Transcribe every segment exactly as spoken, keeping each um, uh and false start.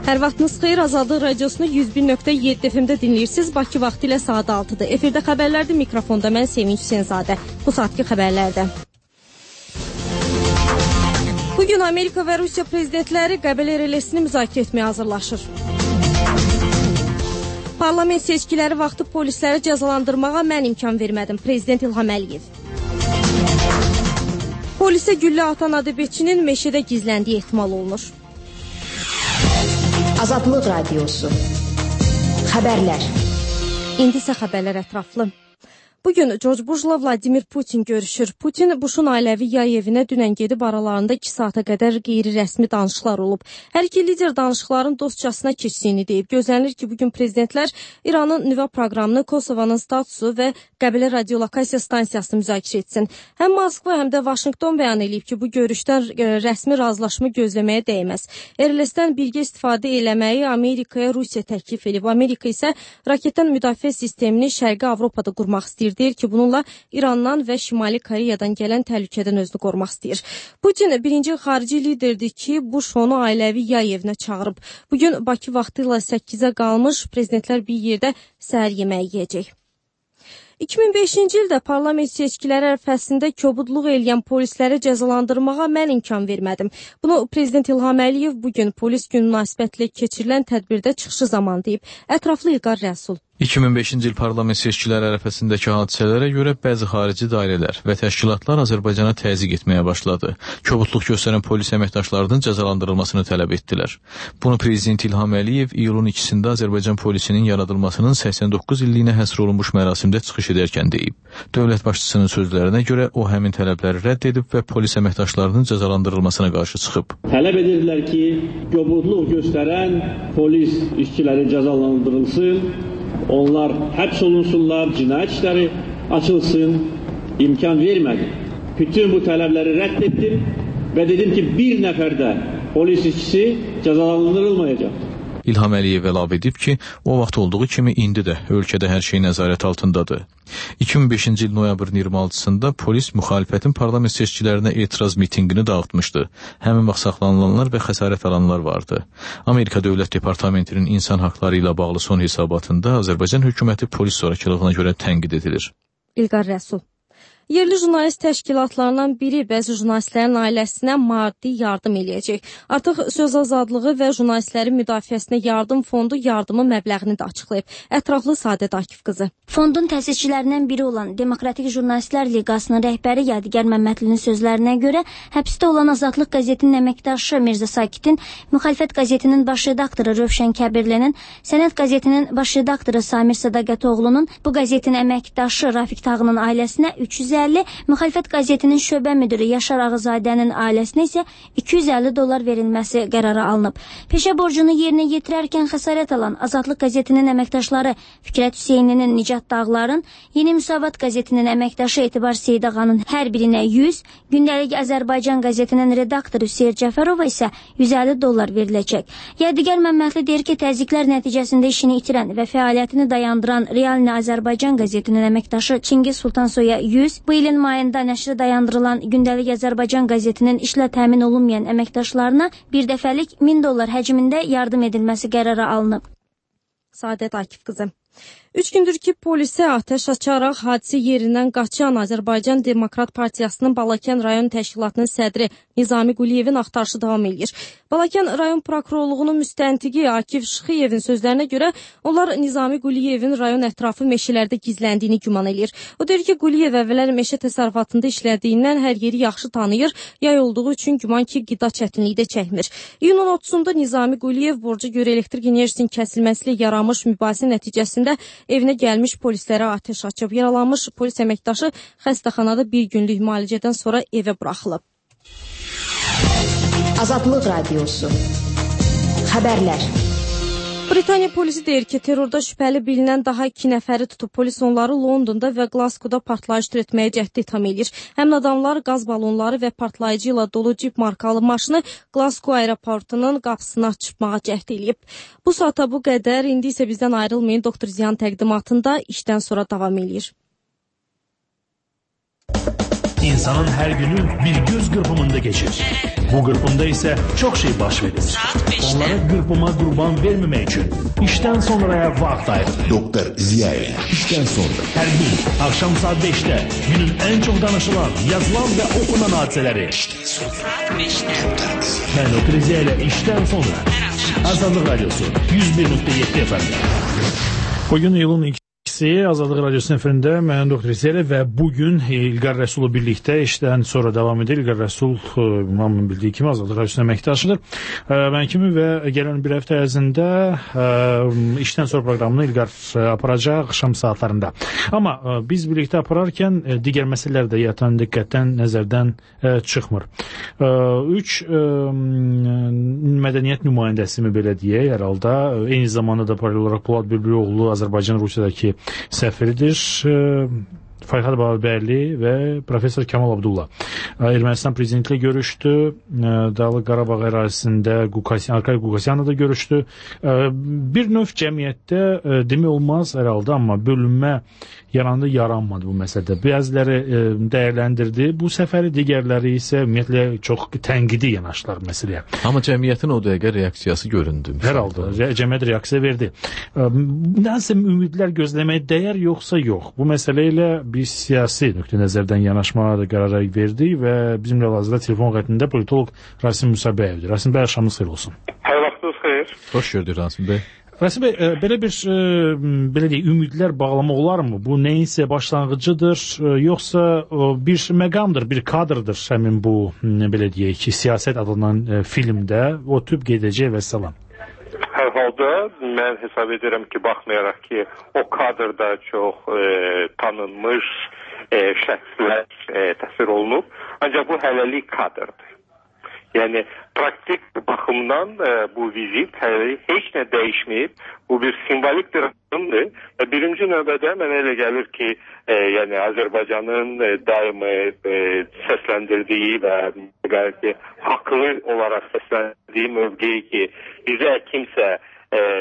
Hər vaxtınız xeyir, Azadlıq Radiosunu yüz bir nöqtə yeddi F M-də dinləyirsiniz. Bakı vaxtı ilə saat altıdır. Efirdə xəbərlərdir, mikrofonda mən Sevinç Hüseynzadə. Bu saatki xəbərlərdə. Bugün Amerika və Rusiya prezidentləri Qəbələ rəlesini müzakirə etməyə hazırlaşır. Parlament seçkiləri vaxtı polisləri cəzalandırmağa mən imkan vermədim. Prezident İlham Əliyev. Polisə güllə atan adəbiyyatçının meşədə gizləndiyi ehtimal olunur. Azadlıq Radiosu. Xəbərlər. İndi isə xəbərlər ətraflı. Bugün George Bush'la Vladimir Putin görüşür. Putin, Bush'un ailəvi yay evinə dünən gedib aralarında iki saata qədər qeyri-rəsmi danışıqlar olub. Hər iki lider danışıqların dostcasına keçdiyini deyib. Gözlənilir ki, bugün prezidentlər İranın nüvə proqramını, Kosovanın statusu və Qəbələ radiolokasiya stansiyasını müzakirə etsin. Həm Moskva, həm də Vaşinqton bəyan edib ki, bu görüşdən rəsmi razılaşma gözləməyə dəyməz. R L S-dən birgə istifadə eləməyi Amerikaya Rusiya təklif edib. Amerika isə raketdən müdafiə sistemini Şərqi Avropada qurmaq istəyir. Deyir ki, bununla İrandan və Şimali Koreyadan gələn təhlükədən özünü qorumaq istəyir. Putin birinci xarici liderdir ki, Bush onu ailəvi yay evinə çağırıb. Bugün Bakı vaxtı ilə səkkizə qalmış prezidentlər bir yerdə səhər yeməyi yeyəcək. iki min beşinci ildə parlament seçkiləri ərəfəsində kobudluq eləyən polisləri cəzalandırmağa mən imkan vermədim. Bunu prezident İlham Əliyev bugün polis günü münasibətilə keçirilən tədbirdə çıxışı zamanı deyib. Ətraflı İlqar Rəsul. iki min beşinci il parlament seçkiləri ərəfəsindəki hadisələrə görə bəzi xarici dairələr və təşkilatlar Azərbaycana təzyiq etməyə başladı. Kobudluq göstərən polis əməkdaşlarının cəzalandırılmasını tələb etdilər. Bunu prezident İlham Əliyev iyulun ikisində Azərbaycan polisinin yaradılmasının səksən doqquz illiyinə həsr olunmuş mərasimdə çıxış edərkən deyib. Dövlət başçısının sözlərinə görə o həmin tələbləri rədd edib və polis əməkdaşlarının cəzalandırılmasına qarşı çıxıb. Tələb edirlər ki, kobudluq göstərən polis işçiləri cəzalandırılsın. Onlar həbs olunsunlar, cinayət işləri açılsın, imkan vermədi. Bütün bu tələbləri rədd etdim və dedim ki, bir nəfər də polis işçisi cəzalandırılmayacaq. İlham Əliyev əlavə edib ki, o vaxt olduğu kimi indi də ölkədə hər şey nəzarət altındadır. iki min beşinci il noyabrın iyirmi altısında polis müxalifətin parlament seçkilərinə etiraz mitinqini dağıtmışdı. Həmin vaxt saxlanılanlar və xəsarət alanlar vardı. Amerika Dövlət Departamentinin insan haqları ilə bağlı son hesabatında Azərbaycan hökuməti polis zorakılığına görə tənqid edilir. İlqar Rəsul. Yerli jurnalist təşkilatlarından biri bəzi jurnalistlərin ailəsinə maddi yardım eləyəcək. Artıq söz azadlığı və jurnalistlərin müdafiəsinə yardım fondu yardımı məbləğini də açıqlayıb. Ətraflı Sadət Akif qızı. Fondun təsisçilərindən biri olan Demokratik Jurnalistlər Liqasının rəhbəri Yadigar Məmmədlinin sözlərinə görə həbsdə olan Azadlıq qəzetinin əməkdaşı Mirzə Sakitin, Müxalifət qəzetinin baş redaktoru Rövşən Kəbirlinin, Sənət qəzetinin baş redaktoru Samir Sədaqətoğlunun, bu qəzetin əməkdaşı Rafiq Tağının ailəsinə üç yüz əlli, Müxalifət qəzetinin şöbə müdürü Yaşar Ağızadənin ailəsinə isə iki yüz əlli dollar verilməsi qərarı alınıb. Peşə borcunu yerinə yetirərkən xəsarət alan Azadlıq qəzetinin əməkdaşları Fikrət Hüseyninin, Nicat Dağların, Yeni Müsavat qəzetinin əməkdaşı Etibar Seydağanın hər birinə yüz, Gündəlik Azərbaycan qəzetinin redaktoru Hüseyin Cəfərova isə yüz əlli dollar veriləcək. Yadigar Məmmədli deyir ki, təzyiqlər nəticəsində işini itirən və fəaliyyətini dayandıran Realni Azərbaycan qəzetinin əməkdaşı Çingiz Sultansoya yüz, bu ilin mayında nəşri dayandırılan Gündəlik Azərbaycan qəzetinin işlə təmin olunmayan əməkdaşlarına bir dəfəlik min dollar həcmində yardım edilməsi qərarı alınıb. Sadət Akif qızı. Üç gündür ki, polisə atəş açaraq hadisə yerindən qaçan Azərbaycan Demokrat Partiyasının Balakən rayon təşkilatının sədri Nizami Quliyevin axtarışı davam edir. Balakən rayon prokurorluğunun müstəntiqi Akif Şıxıyevin sözlərinə görə onlar Nizami Quliyevin rayon ətrafı meşələrdə gizləndiyini güman edir. O deyir ki, Quliyev əvvəllər meşə təsərrüfatında işlədiyindən hər yeri yaxşı tanıyır, yay olduğu üçün güman ki, qida çətinliyi də çəkmir. İyunun otuzunda Nizami Quliyev borca görə elektrik enerjisinin kəsilməsilə yaranmış mübahisə nəticəsində evinə gəlmiş polislərə atəş açıb. Yaralanmış polis əməkdaşı xəstəxanada bir günlük müalicədən sonra evə buraxılıb. Azadlıq Radiosu. Xəbərlər. Britaniya polisi deyir ki, terrorda şübhəli bilinən daha iki nəfəri tutub. Polis onları Londonda və Glasgow'da partlayış törətməyə cəhd itham edir. Həmin adamlar qaz balonları və partlayıcı ilə dolu cip markalı maşını Glasgow aeroportunun qapısına çıxmağa cəhd eləyib. Bu saata bu qədər. İndi isə bizdən ayrılmayın. Doktor Ziyan təqdimatında işdən sonra davam edir. İnsanın her günü bir göz kırpımında geçir. Bu qırpımda isə çox şey baş verir. Onlara qırpıma qurban verməmək üçün işdən sonraya vaxt ayırın. Doktor Ziyaev, işdən sonra. Hər gün axşam saat beşdə günün ən çox danışılan, yazılan və oxunan hadisələri. Mən Doktor Ziyaev ilə işdən sonra. Azadlıq Radyosu yüz bir nöqtə yeddi F M. Bugün yılın ikisi Azadlıq Radyosu'nun efirində mən Doktor İzəyəli və bugün İlqar Rəsul'u birlikdə işdən sonra devam edir. İlqar Rəsul, hamının bildiyi kimi Azadlıq Radyosu'nun əməkdaşıdır. Mən kimi və gələn bir həftə ərzində işdən sonra proqramını İlqar aparacaq axşam saatlarında. Amma biz birlikdə apararkən digər məsələlər də yatan diqqətdən, nəzərdən çıxmır. Üç mədəniyyət nümayəndəsi mi belə deyək, hər halda eyni zamanda da paralel olaraq Polad Bülbüloğlu Azərbaycan Rusiyadakı səfiridir. Fərhad Babərli və professor Kamal Abdullah Ermənistan prezidentiyle görüşdü. Dağlıq Qarabağ ərazisində Arkay Qukasyanla da görüşdü. Bir növ cəmiyyətdə demək olmaz hər halda, amma bölünmə yarandı, yaranmadı bu məsələdə. Bəziləri dəyərləndirdi bu səfəri, digərləri isə ümumiyyətlə çox tənqidi yanaşdılar məsələyə. Amma cəmiyyətin o dəqiqə reaksiyası göründü. Hər halda cəmiyyət reaksiya verdi. Nəsə ümidlər gözləməyə dəyər yoxsa yox? Bu məsələ ilə biz siyasi nöqtə nəzərdən yanaşmağa da qərara verdik və bizimlə hazırda telefon xəttində politolog Rasim Musabəyevdir. Rasim bəy, axşamınız xeyir olsun. Hər vaxtınız xeyir. Xoş gördük Rasim bəy. Rasim bəy, belə bir belə deyək, ümidlər bağlamaq olarmı? Bu nəyinsə başlanğıcıdır, yoxsa bir məqamdır, bir kadrdır həmin bu, belə deyək ki, siyasət adlanan filmdə o tüb gedəcək və salam? Hər halda mən hesab edirəm ki, baxmayaraq ki, o kadrda çox e, tanınmış e, şəxslər e, təsvir olunub, ancaq bu hələlik kadrdır. Yəni, praktik baxımdan e, bu vizit hələlik heç nə dəyişməyib, bu bir simvolik bir adımdır. E, birinci növbədə mənə elə gəlir ki, e, yəni Azərbaycanın e, daimi e, səsləndirdiyi və gəlir ki, haqlı olaraq səsləndirdiyi mövqeyi ki, bizə kimsə e, e,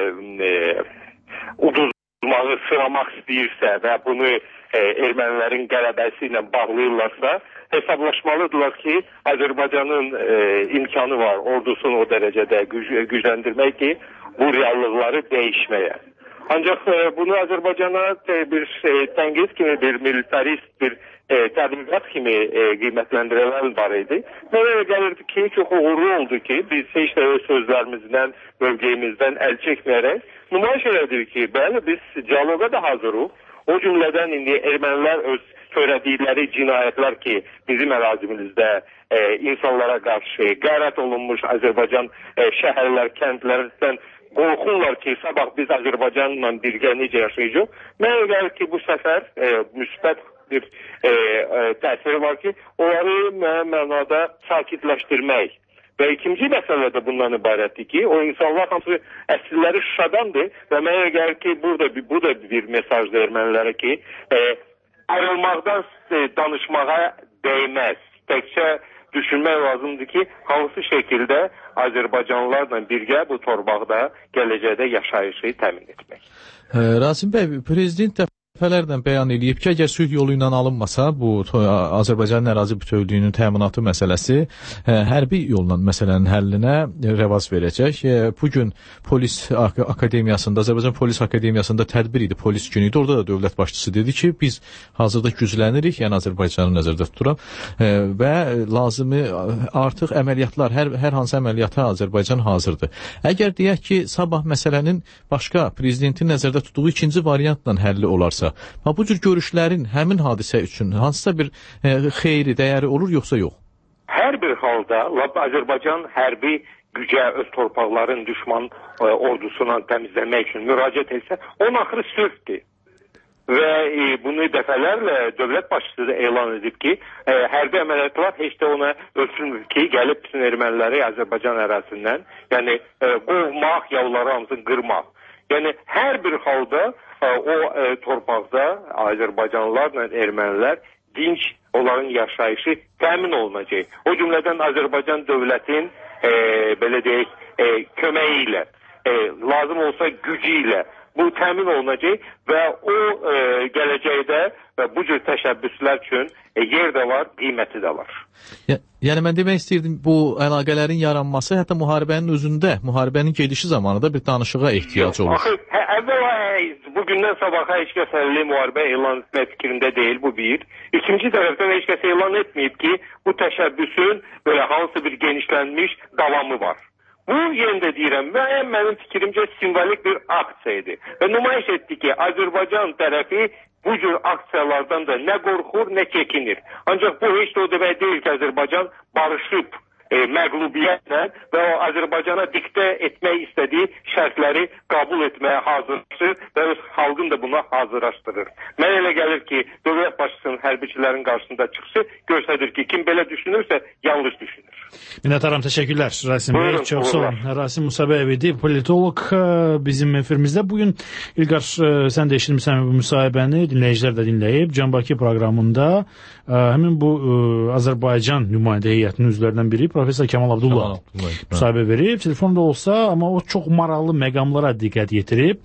uduzmağı sıramaq istəyirsə və bunu e, ermənilərin qələbəsi ilə bağlayırlarsa, hesablaşmalıdırlar ki, Azərbaycanın e, imkanı var ordusunu o dərəcədə güc gücləndirmək ki, bu reallıqları dəyişməyə. Ancaq e, bunu Azərbaycana e, bir e, tənqid kimi, bir militarist, bir e, təbliğat kimi e, qiymətləndirənlər var idi. Mənə gəlirdi ki, çox uğurlu oldu ki, biz heç də sözlərimizdən, mövqeyimizdən əl çəkməyərək nümayiş elədik ki, bəli, biz diyaloqa da hazırıq. O cümlədən indi ermənilər öz törədikləri cinayətlər ki, bizim ərazimizdə e, insanlara qarşı qeyrət olunmuş Azərbaycan e, şəhərlər, kəndlərdən qorxurlar ki, sabah biz Azərbaycanla birgə necə yaşayacaq. Mənə gəlir ki, bu səfər e, müsbət bir e, e, təsiri var ki, onları mənada sakitləşdirmək. Və ikinci məsələ də bundan ibarətdir ki, o insanlar hamısı əsilləri Şuşadandır və mənə gəlir ki, burada, bu da bir mesajdır ermənilərə ki, e, ayrılmaqdan e, danışmağa dəyməz. Təkcə düşünmək lazımdır ki, hansı şəkildə Azərbaycanlılarla birgə bu torpaqda gələcəkdə yaşayışı təmin etmək. Rasim bəy, prezident də dəfələrlə bəyan edib ki, əgər sülh yolu ilə alınmasa, bu Azərbaycanın ərazi bütövlüyünün təminatı məsələsi hərbi yolla məsələnin həllinə rəvaz verəcək. Bugün polis akademiyasında, Azərbaycan Polis Akademiyasında tədbir idi, polis günü idi. Orada da dövlət başçısı dedi ki, biz hazırda güclənirik, yəni Azərbaycanı nəzərdə tuturam və lazımi artıq əməliyyatlar, hər, hər hansı əməliyyata Azərbaycan hazırdır. Əgər deyək ki, sabah məsələnin başqa prezidentin nəzərdə tutduğu ikinci variantla həlli olarsa, bu cür görüşlərin həmin hadisə üçün hansısa bir e, xeyri, dəyəri olur, yoxsa yox? Hər bir halda Azərbaycan hərbi gücə, öz torpaqların düşman e, ordusuna təmizləmək üçün müraciət etsə, onun axırı sülhdür. Və e, bunu dəfələrlə dövlət başçısı da elan edib ki, e, hərbi əməliyyatlar heç də ona ölçülmür ki, gəlib bütün erməniləri Azərbaycan ərazisindən, yəni e, qovmaq, yavruları hamısını qırmaq. Yəni hər bir halda o e, torpaqda Azərbaycanlılarla ermənilər dinç onların yaşayışı təmin olunacaq. O cümlədən Azərbaycan dövlətin e, belə deyək, e, köməyi ilə, e, lazım olsa gücü ilə bu təmin olunacaq və o e, gələcəkdə və bu cür təşəbbüslər üçün e, yer də var, qiyməti də var. Ya, yəni mən demək istəyirdim, bu əlaqələrin yaranması hətta müharibənin özündə, müharibənin gedişi zamanı da bir danışığa ehtiyac olur. Axı, hə, əvvəla bugündən sabaha heç kəs həlli müharibə elan etmək fikrində deyil, bu bir. İkinci tərəfdən heç kəs elan etməyib ki, bu təşəbbüsün belə hansı bir genişlənmiş davamı var. Bu yerində deyirəm, müəyyən mənim fikrimcə simvolik bir aksiya idi. Və nümayiş etdi ki, Azərbaycan tərəfi bu cür aksiyalardan da nə qorxur, nə çəkinir. Ancaq bu heç də o demək deyil ki, Azərbaycan barışıb e, məğlubiyyətlə və o Azərbaycana diktə etmək istədiyi şərtləri qəbul etməyə hazırlaşır və öz xalqın da buna hazırlaşdırır. Mən elə gəlir ki, dövlət başçısının hərbiçilərin qarşısında çıxışı göstərir ki, kim belə düşünürsə, yanlış düşünür. Minnətdaram, təşəkkürlər Rasim Bey, çox sağ olun. Rasim Musabəyev idi, politolog bizim efirimizdə. Bugün İlqar, sən də eşitmirsən bu müsahibəni, dinləyicilər də dinləyib. Can Bakı proqramında həmin bu Azərbaycan nümayəndə heyətinin üzvlərindən biri Professor Kamal Abdulla müsahibə verib. Telefonda olsa, amma o çox maraqlı məqamlara diqqət yetirib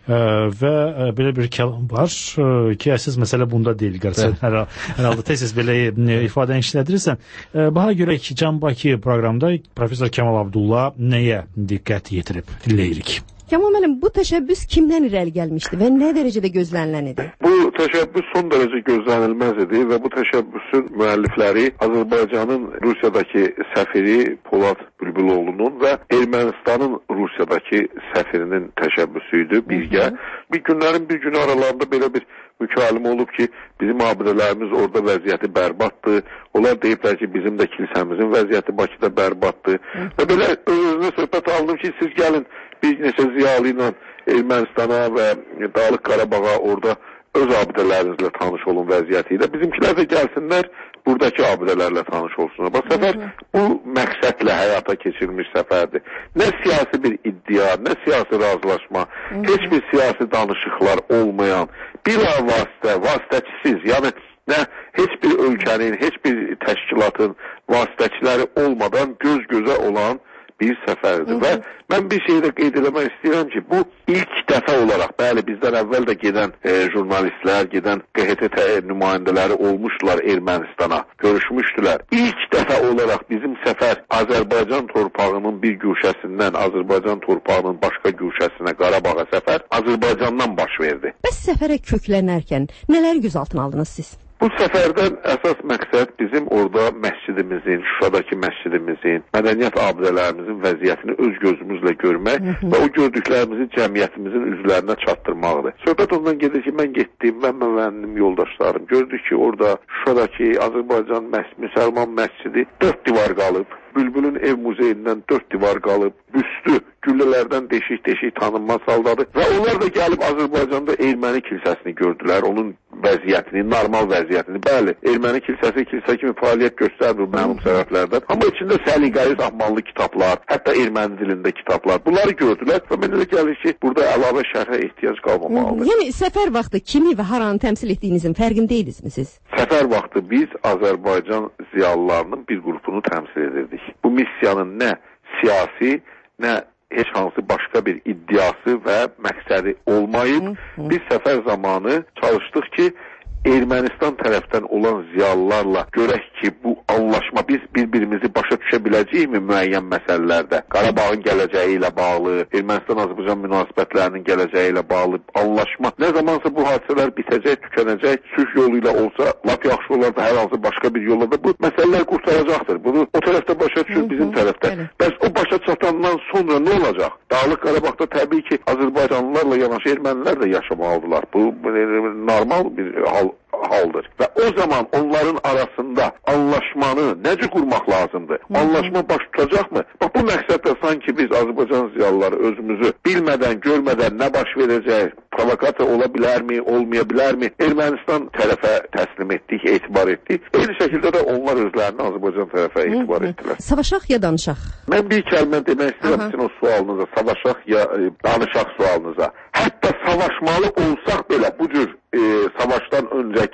və belə bir kəlam var ki, əsas məsələ bunda deyil. Sən hər halda tez-tez belə ifadəni işlədirirsən. Baha görək ki, Can Bakı proqramda Professor Kamal Abdulla nəyə diqqət yetirib? Dinləyirik. Kamal müəllim, bu təşəbbüs kimdən irəli gəlmişdi və nə dərəcədə gözlənilən idi? Bu təşəbbüs son dərəcə gözlənilməz idi və bu təşəbbüsün müəllifləri Azərbaycanın Rusiyadakı səfiri Polad Bülbüloğlu'nun və Ermənistanın Rusiyadakı səfirinin təşəbbüsü idi birgə. Bir günlərin bir günü aralarında belə bir mükalimə olub ki, bizim abidələrimiz orada vəziyyəti bərbaddır. Onlar deyiblər ki, bizim də kilsəmizin vəziyyəti Bakıda bərbaddır. Və belə öz-özünə söhbət aldım ki, siz gəlin bir neçə ziyalı ilə Ermənistana və Dağlıq Qarabağa orada öz abidələrinizlə tanış olun vəziyyəti ilə. Bizimkilər də gəlsinlər, buradakı abidələrlə tanış olsunlar. Bax, səfər bu məqsədlə həyata keçirilmiş səfərdir. Nə siyasi bir iddia, nə siyasi razılaşma, heç bir siyasi danışıqlar olmayan, bila vasitə, vasitəçisiz, yəni nə heç bir ölkənin, heç bir təşkilatın vasitəçiləri olmadan göz-gözə olan bir səfərdir. Və mən bir şey də qeyd eləmək istəyirəm ki, bu ilk dəfə olaraq, bəli, bizdən əvvəl də gedən e, jurnalistlər, gedən Q H T nümayəndələri olmuşdular Ermənistana, görüşmüşdülər. İlk dəfə olaraq bizim səfər Azərbaycan torpağının bir güşəsindən Azərbaycan torpağının başqa güşəsinə, Qarabağa səfər Azərbaycandan baş verdi. Bəs səfərə köklənərkən nələr göz altına aldınız siz? Bu səfərdən əsas məqsəd bizim orada məscidimizin, Şuşadakı məscidimizin, mədəniyyət abidələrimizin vəziyyətini öz gözümüzlə görmək və o gördüklərimizi cəmiyyətimizin üzvlərinə çatdırmaqdır. Söhbət ondan gedir ki, mən getdim, mən və mənim yoldaşlarım gördük ki, orada Şuşadakı Azərbaycan məs müsəlman məscidi dörd divar qalıb. Bülbülün ev muzeyindən dörd divar qalıb, büstü güllələrdən deşik-deşik tanınmaz haldadır və onlar da gəlib Azərbaycanda erməni kilsəsini gördülər, onun vəziyyətini, normal vəziyyətini. Bəli, erməni kilsəsi kilsə kimi fəaliyyət göstərmir məlum səbəblərdən, amma içində səliqəli ahmanlı kitablar, hətta erməni dilində kitablar, bunları gördülər və mənə gəlir ki, burada əlavə şərhə ehtiyac qalmamalıdır. Yəni səfər vaxtı kimi və haranı təmsil etdiyinizin fərqindeydinizmi siz? Səfər vaxtı biz Azərbaycan ziyalılarının bir qrupunu təmsil edirdik. Bu missiyanın nə siyasi, nə heç hansı başqa bir iddiası və məqsədi olmayıb. Biz səfər zamanı çalışdıq ki, Ermənistan tərəfdən olan ziyalılarla görək ki, bu anlaşma biz bir-birimizi başa düşə biləcəyikmi müəyyən məsələlərdə? Qarabağın gələcəyi ilə bağlı, Ermənistan-Azərbaycan münasibətlərinin gələcəyi ilə bağlı anlaşma. Nə zamansa bu hadisələr bitəcək, tükənəcək, sülh yolu ilə olsa, lap yaxşı olar da hər hansı başqa bir yolla da bu məsələlər qurtaracaqdır. Bunu o tərəfdə başa düşür, bizim tərəfdə. Bəs o başa çatandan sonra nə olacaq? Dağlıq Qarabağda təbii ki, Azərbaycanlılarla yanaşı ermənilər də yaşamalıdırlar. Bu normal bir hal haldır. Və o zaman onların arasında anlaşmanı necə qurmaq lazımdır? Anlaşma baş tutacaqmı? Bax, bu məqsəddə sanki biz Azərbaycan ziyalıları özümüzü bilmədən, görmədən nə baş verəcək, provokasiya ola bilərmi, olmaya bilərmi? Ermənistan tərəfə təslim etdik, etibar etdik. Eyni şəkildə də onlar özlərini Azərbaycan tərəfə etibar etdilər. Savaşaq ya danışaq? Mən bir kəlmə demək istəyirəm sizin o sualınıza, savaşaq ya e, danışaq sualınıza. Hətta savaşmalı olsaq belə bu cür e, savaşdan öncəki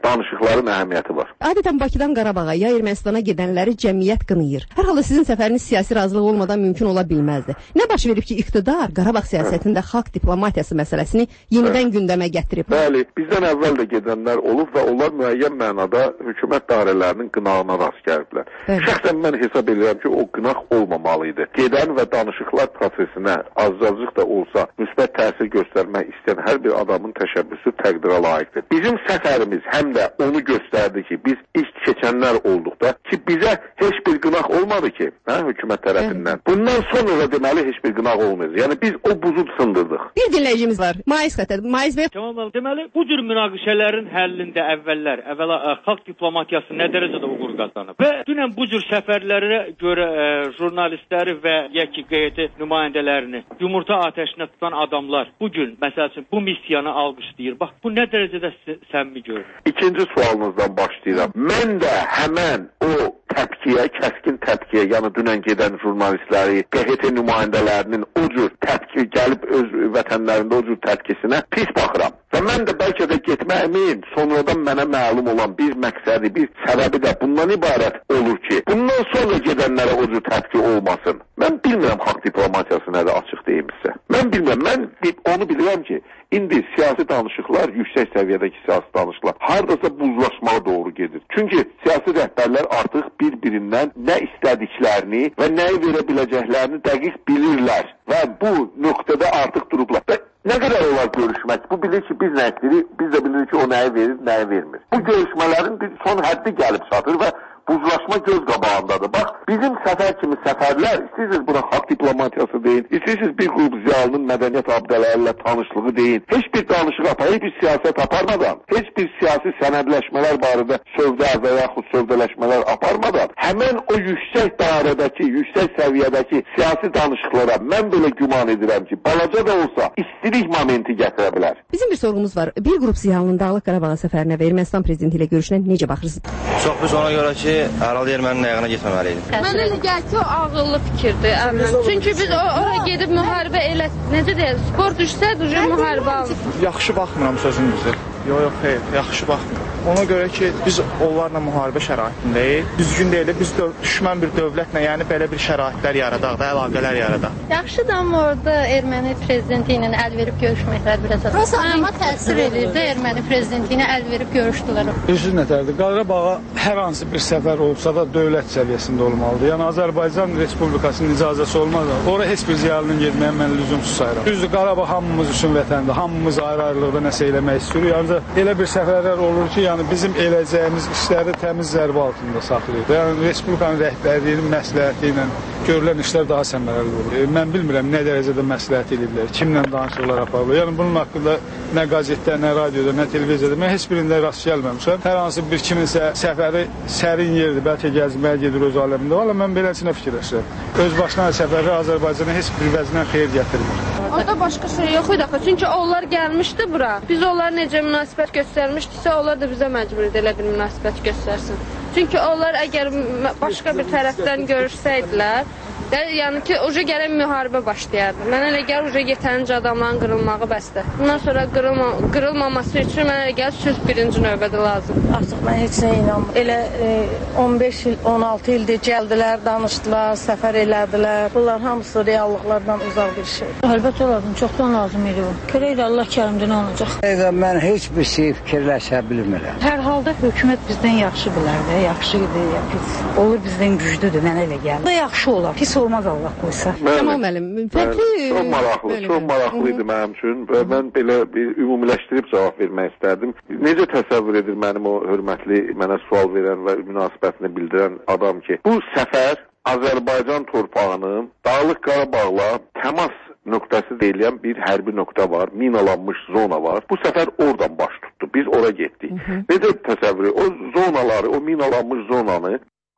danışıqların əhəmiyyəti var. Adətən Bakıdan Qarabağa ya Ermənistana gedənləri cəmiyyət qınayır. Hər halda sizin səfəriniz siyasi razılıq olmadan mümkün ola bilməzdi. Nə baş verib ki, iqtidar Qarabağ siyasətində xalq diplomatiyası məsələsini yenidən Bəli. gündəmə gətirib? Bəli, bizdən əvvəl də gedənlər olub və onlar müəyyən mənada hökumət dairələrinin qınağına rast gəliblər. Şəxsən mən hesab edirəm ki, o qınaq olmamalıydı. Gedən və danışıqlar prosesinə azcacıq da olsa müsbət təsir göstərmək istəyən hər bir adamın təşəbbüsü təqdirə layiqdir. Bizim səfərimiz həm də onu göstərdi ki, biz ilk keçənlər olduqda ki, bizə heç bir qınaq olmadı ki, hə, hökumət tərəfindən. Bundan sonra da deməli heç bir qınaq olmayacaq. Yəni biz o buzu sındırdıq. Bir dinləyicimiz var. Maiz xətər. Maiz bəy. Tamam, deməli bu cür münaqişələrin həllində əvvəllər, əvvəla ə, xalq diplomatiyası nə dərəcədə uğur qazanıb. Və dünən bu cür səfərlərə görə ə, jurnalistləri və ya ki Q H T nümayəndələrini yumurta atəşinə tutan adamlar bu gün məsəl üçün bu missiyanı alqışlayır. Bax bu nə dərəcədə səmimi görünür. İkinci sualınızdan başlayıram. Mən də həmən o təpkiyə, kəskin təpkiyə, yəni dünən gedən jurnalistləri, Q H T nümayəndələrinin o cür təpki gəlib öz vətənlərində o cür təpkisinə pis baxıram. Və mən də bəlkə də getməyimin sonradan mənə məlum olan bir məqsədi, bir səbəbi də bundan ibarət olur ki, bundan sonra gedənlərə o cür təpki olmasın. Mən bilmirəm xalq diplomatiyası nədir, açıq deyim sizə. Mən bilmirəm, mən onu bilirəm ki, indi siyasi danışıqlar, yüksək səviyyədəki siyasi danışıqlar hardasa buzlaşmağa doğru gedir. Çünki siyasi rəhbərlər artıq bir-birindən nə istədiklərini və nəyi verə biləcəklərini dəqiq bilirlər və bu nöqtədə artıq durublar. Və nə qədər olar görüşmək? Bu bilir ki, biz nə istəyirik, biz də bilirik ki, o nəyi verir, nəyi vermir. Bu görüşmələrin bir son həddi gəlib çatır və buzlaşma göz qabağındadır. Bax, bizim səfər kimi səfərlər, istəyirsiniz buna xalq diplomatiyası deyin, istəyirsiniz bir qrup ziyalının mədəniyyət abidələrlə tanışlığı deyin, heç bir danışıq apar, heç bir siyasət aparmadan, heç bir siyasi sənədləşmələr barədə sövdə və yaxud sövdələşmələr aparmadan, həmən o yüksək dairədəki, yüksək səviyyədəki siyasi danışıqlara mən belə güman edirəm ki, balaca da olsa istilik momenti gətirə bilər. Bizim bir sorğumuz var. Bir qrup ziyalının Dağlıq Qarabağa səfərinə və Ermənistan prezidenti ilə görüşünə necə baxırsınız? Çox biz ona görə ki, hər halda erməninin ayağına getməməliydik. Mənə elə gəlir ki, o ağıllı fikirdir. Əmin. Çünki biz oraya gedib müharibə elə, necə deyək, sport düşsə, müharibə alır. Yaxşı baxmıram sözünüzü. Yox, yox, xeyr, yaxşı baxmıram. Ona görə ki, biz onlarla müharibə şəraitindəyik. Düzgün deyil, biz döv düşmən bir dövlətlə, yəni belə bir şəraitlər yaradaq da, əlaqələr yaradaq. Yaxşıdır, amma orada erməni prezidenti ilə əl verib görüşməklər biraz az. Amma təsir edir də erməni prezidenti ilə əl verib görüşdülər. Üzr nətərdir? Qarabağa hər hansı bir səfər olsa da dövlət səviyyəsində olmalıdır. Yəni Azərbaycan Respublikasının icazəsi olmaz. Ora heç bir ziyalının getməyə mən lüzumsuz sayıram. Düzdür, Qarabağ hamımız üçün vətəndir. Hamımız ayrı-ayrılıqda nəsə eləmək istəyirik. Ancaq elə bir səfərlər olur ki, yəni bizim eləcəyimiz işləri təmiz zərbə altında saxlayır. Yəni Respublikanın rəhbərliyinin məsləhəti ilə görülən işlər daha səmərəli olur. E, mən bilmirəm nə dərəcədə məsləhət ediblər, kimlə danışıqlar aparırlar. Yəni bunun haqqında nə qəzetdə, nə radioda, nə televiziyada mən heç birində rast gəlməmişəm. Hər hansı bir kiminsə səfəri sərin yerdir, bəlkə gəzməyə gedir öz aləmində. Valla mən beləsinə fikirləşirəm. Öz başına səfəri Azərbaycana heç bir vəzindən xeyir gətirmir. Orada başqa şey yox idi axı. Çünki onlar gəlmişdi bura. Biz onlar necə münasibət göstərmişdiksə, onlar da bizə məcbur idi elə bir münasibət göstərsin. Çünki onlar əgər başqa bir tərəfdən görürsəydilər, yəni ki, uca gələn müharibə başlayardı. Mənə elə gəlir, uca yetərincə adamların qırılmağı bəsdir. Bundan sonra qırılma, qırılmaması üçün mənə elə gəlir, sülh birinci növbədə lazım. Artıq mən heç nə inanmıram. Elə e, on beş il, on altı ildir gəldilər, danışdılar, səfər elədilər. Bunlar hamısı reallıqlardan uzaq bir şey. Əlbəttə lazım, çoxdan lazım idi bu. Görək Allah kərimdə nə olacaq. Mən heç bir şey fikirləşə bilmirəm. Hər halda hökumət bizdən yaxşı bilər də, yaxşı idi, ya pis. Olur bizdən güclüdür, mənə elə gəlir. Da yaxşı olar, pis olmaz Allah qoysa. Tamam müəllim. Fərqli. Çox maraqlı, çox maraqlı idi mənim üçün və mən belə bir ümumiləşdirib cavab vermək istərdim. Necə təsəvvür edir mənim o hörmətli mənə sual verən və münasibətini bildirən adam ki, bu səfər Azərbaycan torpağının Dağlıq Qarabağla təmas nöqtəsi deyilən bir hərbi nöqtə var, minalanmış zona var. Bu səfər oradan baş tutdu. Biz ora getdik. Necə təsəvvür edir? O zonaları, o minalanmış zonanı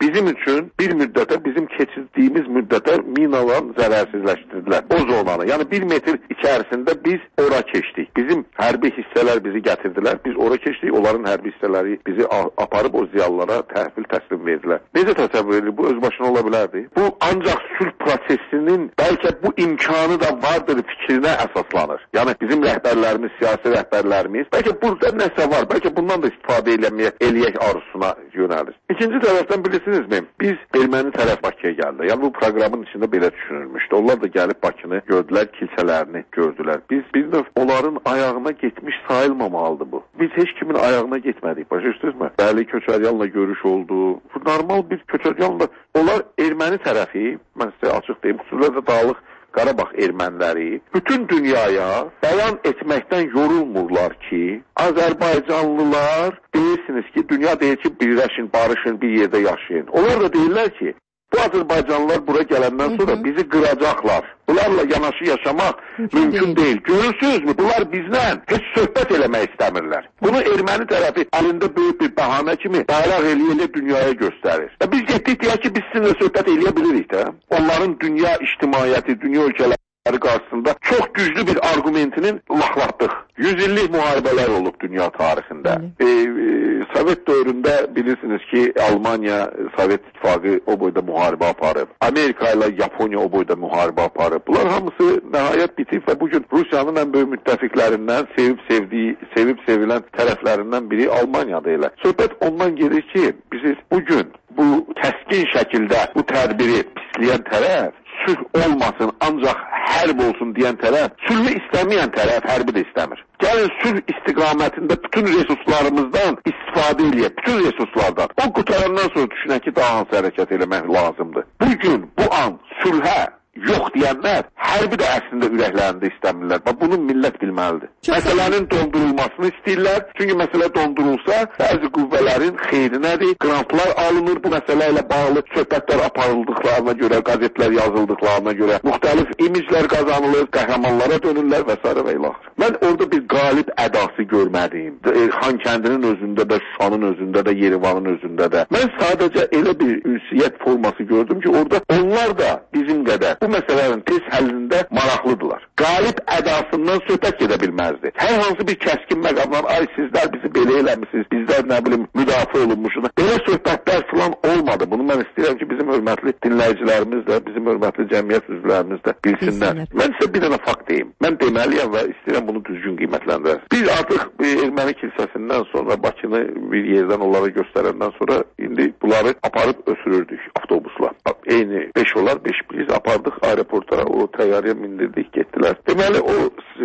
bizim üçün bir müddətə, bizim keçirdiyimiz müddətə minalan zərərsizləşdirdilər o zonanı. Yəni bir metr içərisində biz ora keçdik. Bizim hərbi hissələr bizi gətirdilər, biz ora keçdik, onların hərbi hissələri bizi aparıb o ziyalılara təhvil təslim verdilər. Necə təsəvvür edilir? Bu öz başına ola bilərdi. Bu ancaq sülh prosesinin bəlkə bu imkanı da vardır fikrinə əsaslanır. Yəni bizim rəhbərlərimiz, siyasi rəhbərlərimiz, bəlkə burada nəsə var, bəlkə bundan da istifadə eləməyə, eləyək arzusuna yönəlir. İkinci tərəfdən bilirsinizmi, biz erməni tərəf Bakıya gəldi. Yəni bu proqramın içində belə düşünülmüşdü. Onlar da gəlib Bakını gördülər, kilsələrini gördülər. Biz bir növ onların ayağına getmiş sayılmamalıdır bu. Biz heç kimin ayağına getmədik, başa düşdünüzmü? Bəli, Köçəryanla görüş oldu. Bu normal bir Köçəryanla, onlar erməni tərəfi, mən sizə açıq deyim, xüsusilə də Dağlıq Qarabağ erməniləri bütün dünyaya bəyan etməkdən yorulmurlar ki, Azərbaycanlılar deyirsiniz ki, dünya deyir ki, birləşin, barışın, bir yerdə yaşayın. Onlar da deyirlər ki, bu Azərbaycanlılar bura gələndən sonra bizi qıracaqlar. Bunlarla yanaşı yaşamaq mümkün, mümkün deyil. Görürsünüzmü? Bunlar bizlə heç söhbət eləmək istəmirlər. Bunu erməni tərəfi əlində böyük bir bəhanə kimi bayraq eləyə-elə dünyaya göstərir. Ya biz getdik deyək ki, biz sizinlə söhbət eləyə bilirik də. Onların dünya ictimaiyyəti, dünya ölkələri qarşısında çox güclü bir argumentinin laxlatdıq. yüz illik müharibələr olub dünya tarixində. E, e, Sovet dövründə bilirsiniz ki, Almanya, Sovet İttifaqı o boyda müharibə aparıb. Amerika ilə Yaponiya o boyda müharibə aparıb. Bunlar hamısı nəhayət bitib və bugün Rusiyanın ən böyük müttəfiqlərindən, sevib sevdiyi, sevib sevilən tərəflərindən biri Almaniyadır elə. Söhbət ondan gedir ki, biz bugün bu kəskin şəkildə bu tədbiri pisləyən tərəf sülh olmasın, ancaq hərb olsun deyən tərəf, sülhü istəməyən tərəf hərbi də istəmir. Gəlin sülh istiqamətində bütün resurslarımızdan istifadə eləyək, bütün resurslardan. O qutarandan sonra düşünək ki, daha hansı hərəkət eləmək lazımdır. Bugün, bu an sülhə yox deyənlər hərbi də əslində ürəklərində istəmirlər. Bax, bunu millət bilməlidir. Çox Məsələnin dondurulmasını istəyirlər. Çünki məsələ dondurulsa, bəzi qüvvələrin xeyrinədir, qrantlar alınır bu məsələ ilə bağlı, söhbətlər aparıldıqlarına görə, qazetlər yazıldıqlarına görə, müxtəlif imiclər qazanılır, qəhrəmanlara dönürlər və s. və ilaxır. Mən orada bir qalib ədası görmədim. Xankəndinin özündə də, Şuşanın özündə də, Yerevanın özündə də. Mən sadəcə elə bir ünsiyyət forması gördüm ki, orada onlar da bizim qədər bu məsələlərin tez həllində maraqlıdırlar. Qalib ədasından söhbət gedə bilməzdi. Hər hansı bir kəskin məqamlar, ay sizlər bizi belə eləmişsiniz, bizlər nə bilim müdafiə olunmuşuz. Belə söhbətlər filan olmadı. Bunu mən istəyirəm ki, bizim hörmətli dinləyicilərimiz də, bizim hörmətli cəmiyyət üzvlərimiz də bilsinlər. Mən sizə bir dənə fakt deyim. Mən deməliyəm və istəyirəm bunu düzgün qiymətləndirək. Biz artıq erməni kilsəsindən sonra Bakını bir yerdən onlara göstərəndən sonra indi bunları aparıb ötürürdük avtobusla. Eyni beş olar, beş biz apardıq aeroporta, o təyyarəyə mindirdik, getdilər. Deməli, o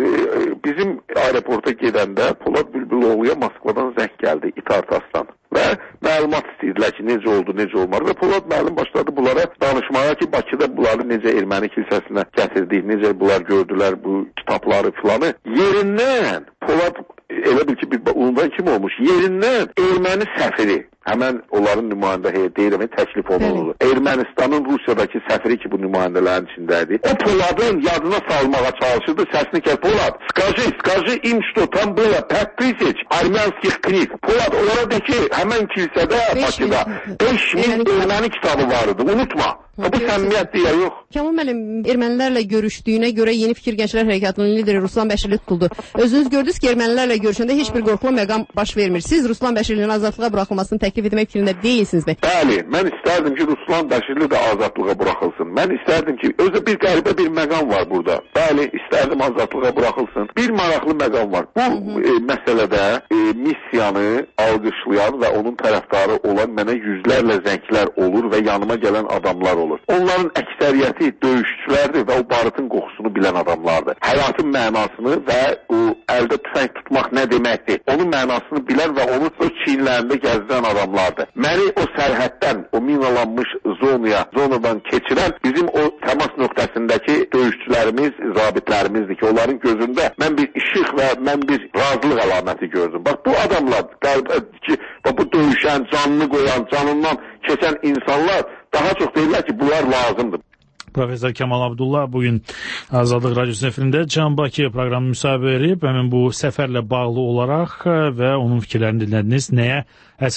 bizim aeroporta gedəndə Polad Bülbüloğlu'ya Moskvadan zəng gəldi, İtartasdan. Və məlumat istəyirdilər ki, necə oldu, necə olmadı. Və Polad müəllim başladı bunlara danışmağa ki, Bakıda bunları necə erməni kilsəsinə gətirdik, necə bunlar gördülər bu kitabları filanı. Yerindən Polad elə bil ki, bir undan kim olmuş, yerindən erməni səfiri, həmən onların nümayəndə heyət deyirəm, təklif olunurdu. Ermənistanın Rusiyadakı səfiri ki, bu nümayəndələrin içindədir. O Poladın yadına salmağa çalışırdı, səsini kəs. Polad, skажи, skажи им, что там было пять тысяч армянских книг. Polad, onlara de ki, həmən kilsədə, Bakıda beş min erməni kitabı vardı, unutma. Bu səmimiyyət deyə yox. Kamal müəllim, ermənilərlə görüşdüyünə görə Yeni Fikir Gənclər Hərəkatının lideri Ruslan Bəşirli tutuldu. Özünüz gördünüz ki, ermənilərlə görüşəndə heç bir qorxulu məqam baş vermir. Siz Ruslan Bəşirlinin azadlığa buraxılmasını təklif etmək fikrində deyilsinizmi? Bəli, mən istərdim ki, Ruslan Bəşirli də azadlığa buraxılsın. Mən istərdim ki, özü bir qəribə bir məqam var burada. Bəli, istərdim azadlığa buraxılsın. Bir maraqlı məqam var. Bu e, məsələdə e, missiyanı alqışlayan və onun tərəfdarı olan mənə yüzlərlə zənglər olur və yanıma gələn adamlar olur. Onların əksəriyyəti döyüşçülərdir və o barıtın qoxusunu bilən adamlardır. Həyatın mənasını və o əldə tüfəng tutmaq nə deməkdir, onun mənasını bilən və onu öz çiyinlərində gəzdirən adamlardır. Məni o sərhəddən, o minalanmış zonaya, zonadan keçirən bizim o təmas nöqtəsindəki döyüşçülərimiz, zabitlərimizdir ki, onların gözündə mən bir işıq və mən bir razılıq əlaməti gördüm. Bax, bu adamlar, ki, bu döyüşən, canını qoyan, canından keçən insanlar daha çox deyirlər ki, bunlar lazımdır. Profesör Kamal Abdullah bugün Azadlıq Radiosu efirində Can Bakı proqramı müsahibə edib, həmin bu səfərlə bağlı olaraq və onun fikirlərini dinlədiniz. Nəyə əsas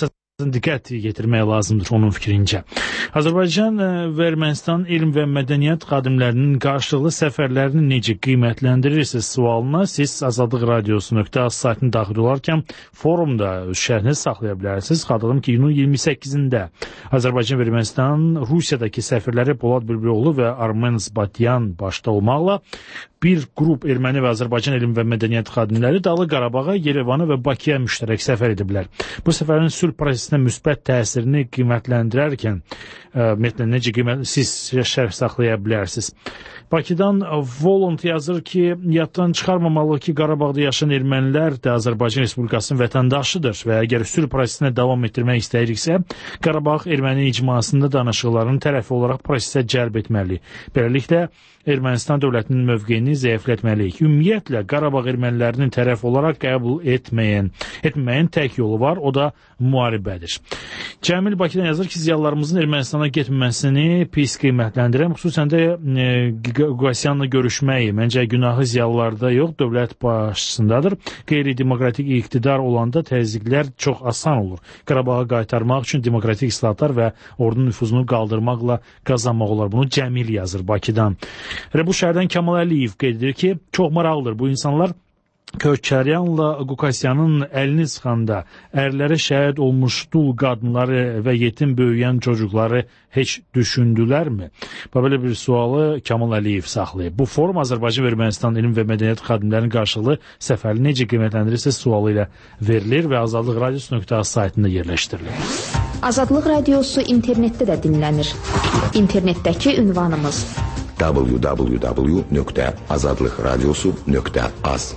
diqqət yetirmək lazımdır onun fikrincə. Azərbaycan və Ermənistan elm və mədəniyyət xadimlərinin qarşılıqlı səfərlərini necə qiymətləndirirsiniz sualına siz azadlıq radiosu nöqtə az saytına daxil olarkən forumda şərhini saxlaya bilərsiniz. Xatırladım ki, iyunun iyirmi səkkizində Azərbaycan və Ermənistan Rusiyadakı səfirləri Polad Bülbüloğlu və Armen Zbatyan başda olmaqla bir qrup erməni və Azərbaycan elm və mədəniyyət xadimləri Dağlıq Qarabağa, Yerevana və Bakıya müştərək səfər ediblər. Bu səfərin sülh prosesinə müsbət təsirini qiymətləndirərkən ümumiyyətlə necə qiymət siz şərh saxlaya bilərsiniz. Bakıdan Volant yazır ki, yaddan çıxarmamalı ki, Qarabağda yaşayan ermənilər də Azərbaycan Respublikasının vətəndaşıdır və əgər sülh prosesinə davam etdirmək istəyiriksə, Qarabağ erməni icmasında danışıqların tərəfi olaraq prosesə cəlb etməli. Beləliklə, Ermənistan dövlətinin mövqeyini zəiflətməliyik. Ümumiyyətlə, Qarabağ ermənilərinin tərəf olaraq qəbul etməyən, etməyin tək yolu var, o da müharibədir. Cəmil Bakıdan yazır ki, ziyalılarımızın Ermənistana getməsini pis qiymətləndirəm. Xüsusən də e, Qasyanla görüşməyi, məncə günahı ziyalılarda yox, dövlət başçısındadır. Qeyri-demokratik iqtidar olanda təzyiqlər çox asan olur. Qarabağa qaytarmaq üçün demokratik islahatlar və ordunun nüfuzunu qaldırmaqla qazanmaq olar. Bunu Cəmil yazır Bakıdan. Və bu şəhərdən Kamal Əliyev qeyd edir ki, çox maraqlıdır. Bu insanlar Köçəryanla Qukasyanın əlini sıxanda ərlərə şəhid olmuş dul qadınları və yetim böyüyən çocukları heç düşündülərmi? Belə bir sualı Kamal Əliyev saxlayıb. Bu forum Azərbaycan və Ermənistan elm və mədəniyyət xadimlərinin qarşılığı səfərini necə qiymətləndirirsiniz sualı ilə verilir və azadlıq radiosu nöqtə az saytında yerləşdirilir. Azadlıq radiosu internetdə də dinlənir. İnternetdəki ünvanımız w w w nöqtə azadlıq radiosu nöqtə az.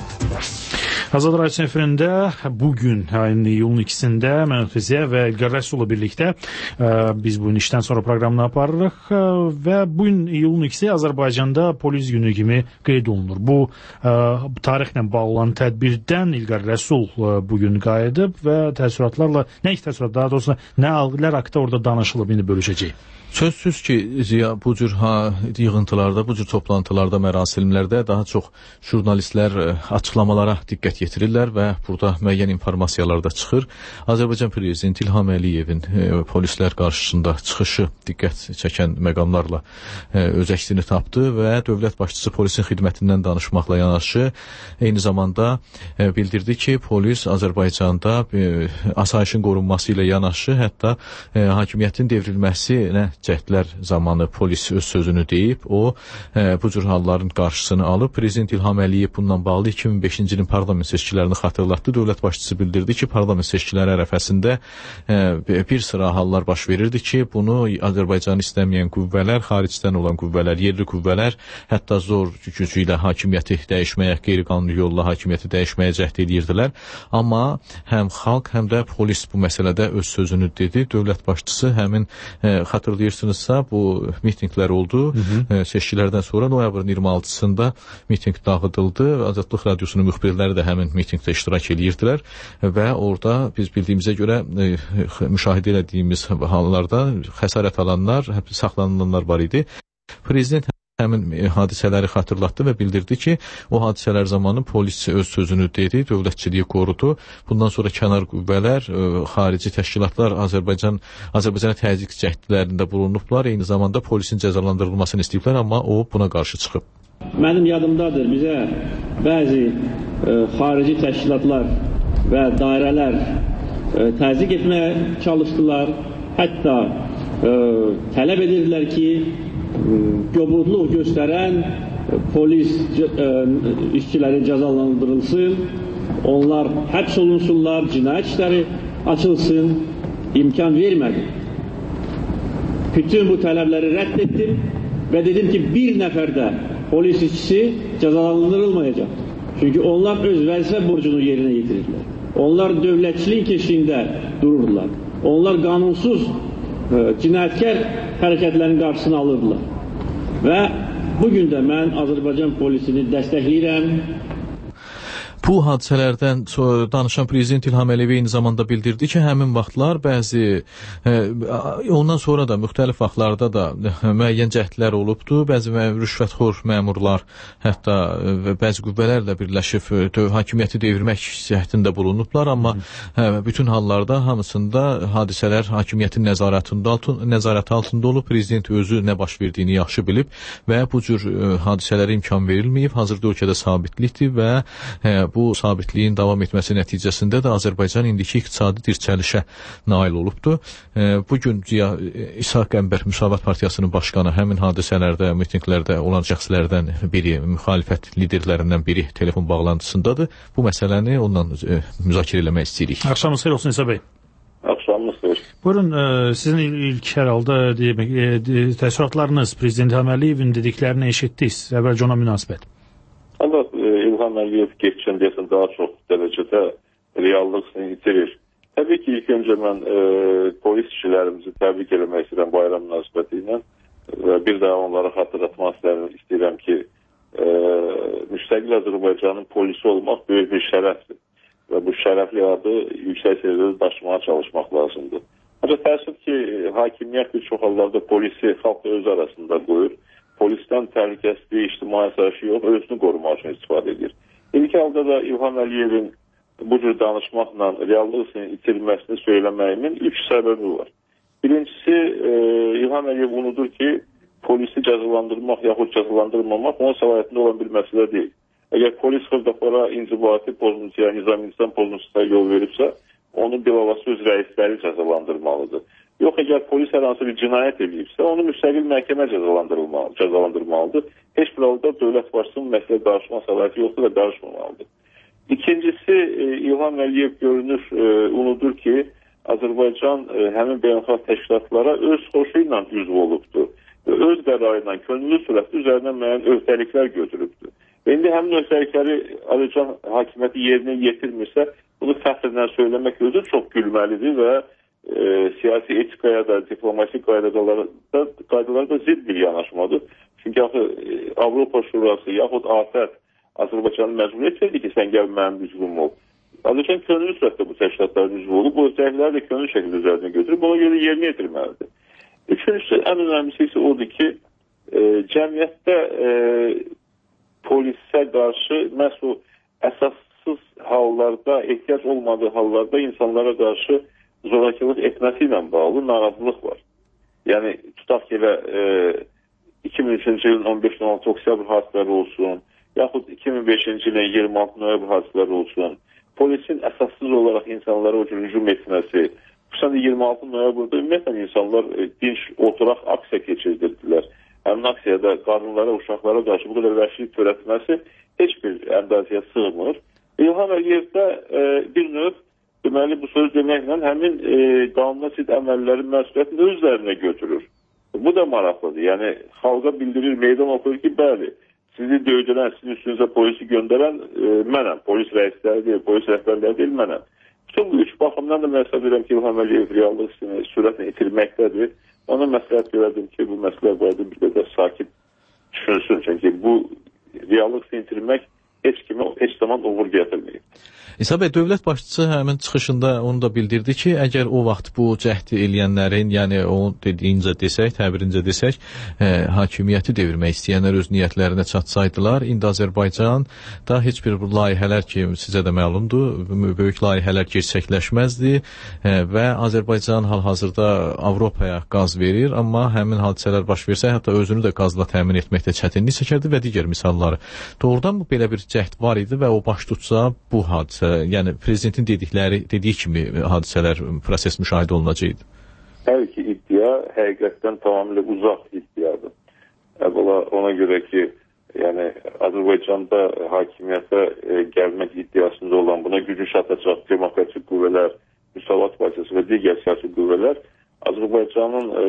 Azad Radyosu efirində bugün ayın iyulun ikisində mən Fiziyə və İlqar Rəsul'la birlikdə ə, biz bugün işdən sonra proqramını aparırıq ə, və bugün iyulun ikisi Azərbaycanda polis günü kimi qeyd olunur. Bu ə, tarixlə bağlı olan tədbirdən İlqar Rəsul ə, bugün qayıdıb və təəssüratlarla, nə ilk təəssürat, daha doğrusu nə algılar haqqında orada danışılıb, indi bölüşəcək. Sözsüz ki, bu cür ha, yığıntılarda, bu cür toplantılarda, mərasimlərdə daha çox jurnalistlər açıqlamalara diqqət yetirirlər və burada müəyyən informasiyalar da çıxır. Azərbaycan Prezidenti İlham Əliyevin e, polislər qarşısında çıxışı diqqət çəkən məqamlarla e, öz əksini tapdı və dövlət başçısı polisin xidmətindən danışmaqla yanaşı eyni zamanda e, bildirdi ki, polis Azərbaycanda e, asayişin qorunması ilə yanaşı, hətta e, hakimiyyətin devrilməsinə cəhdlər zamanı polis öz sözünü deyib, o e, bu cür halların qarşısını alıb. Prezident İlham Əliyev bununla bağlı iki min beşinci ilin parlament seçkilərini xatırlatdı. Dövlət başçısı bildirdi ki, parlament seçkiləri ərəfəsində e, bir sıra hallar baş verirdi ki, bunu Azərbaycanı istəməyən qüvvələr, xaricdən olan qüvvələr, yerli qüvvələr hətta zor gücü ilə hakimiyyəti dəyişməyə, qeyri-qanuni yolla hakimiyyəti dəyişməyə cəhd edirdilər. Amma həm xalq, həm də polis bu məsələdə öz sözünü dedi. Dövlət başçısı həmin e, xatırlayır bu mitinglər oldu. Hı -hı. Seçkilərdən sonra noyabrın iyirmi altısında miting dağıdıldı. Azadlıq Radiosunun müxbirləri də həmin mitingdə iştirak edirdilər və orada biz bildiyimizə görə e, müşahidə etdiyimiz hallarda xəsarət alanlar, saxlanılanlar var idi. Prezident həmin hadisələri xatırlatdı və bildirdi ki, o hadisələr zamanı polis öz sözünü dedi, dövlətçiliyi qorudu. Bundan sonra kənar qüvvələr, ə, xarici təşkilatlar Azərbaycan Azərbaycana təzyiq cəhdlərində bulunublar. Eyni zamanda polisin cəzalandırılmasını istəyiblər, amma o buna qarşı çıxıb. Mənim yadımdadır, bizə bəzi ə, xarici təşkilatlar və dairələr ə, təzyiq etməyə çalışdılar. Hətta ə, tələb edirdilər ki, göbudluq göstərən polis işçiləri cəzalandırılsın, onlar həbs olunsunlar, cinayət işləri açılsın, imkan vermədi. Bütün bu tələbləri rədd etdim və dedim ki, bir nəfər də polis işçisi cəzalandırılmayacaq. Çünki onlar öz vəzifə borcunu yerinə yetirirlər. Onlar dövlətçilik keşiyində dururlar. Onlar qanunsuz cinayətkar hərəkətlərin qarşısını alırdılar. Və bugün də mən Azərbaycan polisini dəstəkləyirəm. Bu hadisələrdən sonra danışan prezident İlham Əliyev eyni zamanda bildirdi ki, həmin vaxtlar bəzi e, ondan sonra da müxtəlif vaxtlarda da müəyyən cəhdlər olubdu. Bəzi rüşvətxor məmurlar, hətta e, bəzi qüvvələrlə birləşib e, hakimiyyəti devirmək cəhdində bulunublar, amma hə, bütün hallarda hamısında hadisələr hakimiyyətin nəzarətində nəzarət altında olub. Prezident özü nə baş verdiyini yaxşı bilib və bu cür e, hadisələrə imkan verilməyib. Hazırda ölkədə sabitlikdir və e, bu sabitliyin davam etməsi nəticəsində də Azərbaycan indiki iqtisadi dirçəlişə nail olubdur. E, bugün İshaq Qəmbər Müsavat Partiyasının başqanı həmin hadisələrdə, mitinqlərdə olan şəxslərdən biri, müxalifət liderlərindən biri telefon bağlantısındadır. Bu məsələni ondan e, müzakirə eləmək istəyirik. Axşamınız xeyir olsun İsa bəy. Axşamınız xeyir. Buyurun, e, sizin ilk hər halda demək, e, təəssüratlarınız prezident İlham Əliyevin dediklərini eşitdiniz. Əvvəlcə ona münasibət. Allah İlham Əliyev geçən deyəsən daha çox dərəcədə reallığını itirir. Təbii ki, ilk öncə mən e, polis işçilərimizi təbrik eləmək istəyirəm bayram münasibəti ilə və bir daha onlara xatırlatmaq istəyirəm ki, e, müstəqil Azərbaycanın polisi olmaq böyük bir şərəfdir və bu şərəfli adı yüksək səviyyədə daşımağa çalışmaq lazımdır. Ancaq təəssüf ki, hakimiyyət bir çox hallarda polisi xalqla öz arasında qoyur. Polisdən təhlükəsizliyi, ictimai əsası yox, özünü qorumaq üçün istifadə edir. İlk halda da İlham Əliyevin bu cür danışmaqla reallığını itirməsini söyləməyimin üç səbəbi var. Birincisi, e, İlham Əliyev unudur ki, polisi cəzalandırmaq yaxud cəzalandırmamaq onun səlahiyyətində olan bir məsələ deyil. Əgər polis xırdapara inzibati pozuntuya, nizam-insan pozuntusuna yol veribsə, onun bilavasitə öz rəisləri cəzalandırmalıdır. Yox, əgər polis hər hansı bir cinayət edibsə, onu müstəqil məhkəmə cəzalandırmalı, cəzalandırmalıdır. Heç bir halda dövlət başçısının məsələ danışma səlahiyyəti yoxdur və danışmamalıdır. İkincisi, İlham Əliyev görünür, e, unudur ki, Azərbaycan e, həmin beynəlxalq təşkilatlara öz xoşu ilə üzv olubdur. Və öz qərarı ilə könüllü surətdə üzərindən müəyyən öhdəliklər götürübdür. Və indi həmin öhdəlikləri Azərbaycan hakimiyyəti yerinə yetirmirsə, bunu fəxrlə söyləmək özü çox gülməlidir və e, siyasi etikaya da, diplomatik qaydalara da, qaydalara da zidd bir yanaşmadır. Çünki axı e, Avropa Şurası yaxud ATƏT Azərbaycanı məcbur etmedi ki, sən gəl mənim üzvüm ol. Azərbaycan könüllü surətdə bu təşkilatların üzvü olub, bu öhdəlikləri də könüllü şəkildə üzərinə götürüb, ona görə yerinə yetirməlidir. Üçüncüsü, ən önəmlisi isə odur ki, e, cəmiyyətdə e, polisə qarşı məhz o əsassız hallarda, ehtiyac olmadığı hallarda insanlara qarşı zorakılıq etməsi ilə bağlı narazılıq var. Yəni, tutaq ki, elə e, iki min üçüncü ilin on beş on altı oktyabr hadisələri olsun, yaxud iki min beşinci ilin iyirmi altı noyabr hadisələri olsun, polisin əsassız olaraq insanlara o cür hücum etməsi, xüsusən iyirmi altı noyabrda ümumiyyətlə insanlar e, dinç oturaq aksiya keçirdirdilər. Həmin aksiyada qadınlara, uşaqlara qarşı bu qədər vəhşilik törətməsi heç bir əndazəyə sığmır. İlham Əliyev də e, bir növ, deməli bu söz deməklə həmin e, qanuna zidd əməllərin məsuliyyətini özlərinə götürür. Bu da maraqlıdır. Yəni, xalqa bildirir, meydan oxuyur ki, bəli, sizi döydürən, sizin üstünüzə polisi göndərən e, mənəm. Polis rəisləri deyil, polis rəhbərləri deyil, mənəm. Bütün bu üç baxımdan da mən hesab edirəm ki, İlham Əliyev reallıq sürətlə itirməkdədir. Ona məsləhət görərdim ki, bu məsələ barədə bir qədər sakit düşünsün. Çünki bu reallıq itirmək heç kimi heç zaman uğur gətirməyib. İsa bəy, dövlət başçısı həmin çıxışında onu da bildirdi ki, əgər o vaxt bu cəhdi eləyənlərin, yəni o dediyincə desək, təbirincə desək, e, hakimiyyəti devirmək istəyənlər öz niyyətlərinə çatsaydılar, indi Azərbaycanda heç bir layihələr ki, sizə də məlumdur, böyük layihələr gerçəkləşməzdi e, və Azərbaycan hal-hazırda Avropaya qaz verir, amma həmin hadisələr baş versə, hətta özünü də qazla təmin etməkdə çətinlik çəkərdi və digər misalları. Doğrudan bu belə bir cəhd var idi və o baş tutsa bu hadisə, yəni prezidentin dedikləri, dediyi kimi hadisələr, proses müşahidə olunacaqdı. Təbii ki, iddia həqiqətdən tamamilə uzaq iddiadır. Əvvəla ona görə ki, yəni Azərbaycanda hakimiyyətə e, gəlmək iddiasında olan, buna gücü çatacaq demokratik qüvvələr, Müsavat Partiyası və digər siyasi qüvvələr Azərbaycanın e,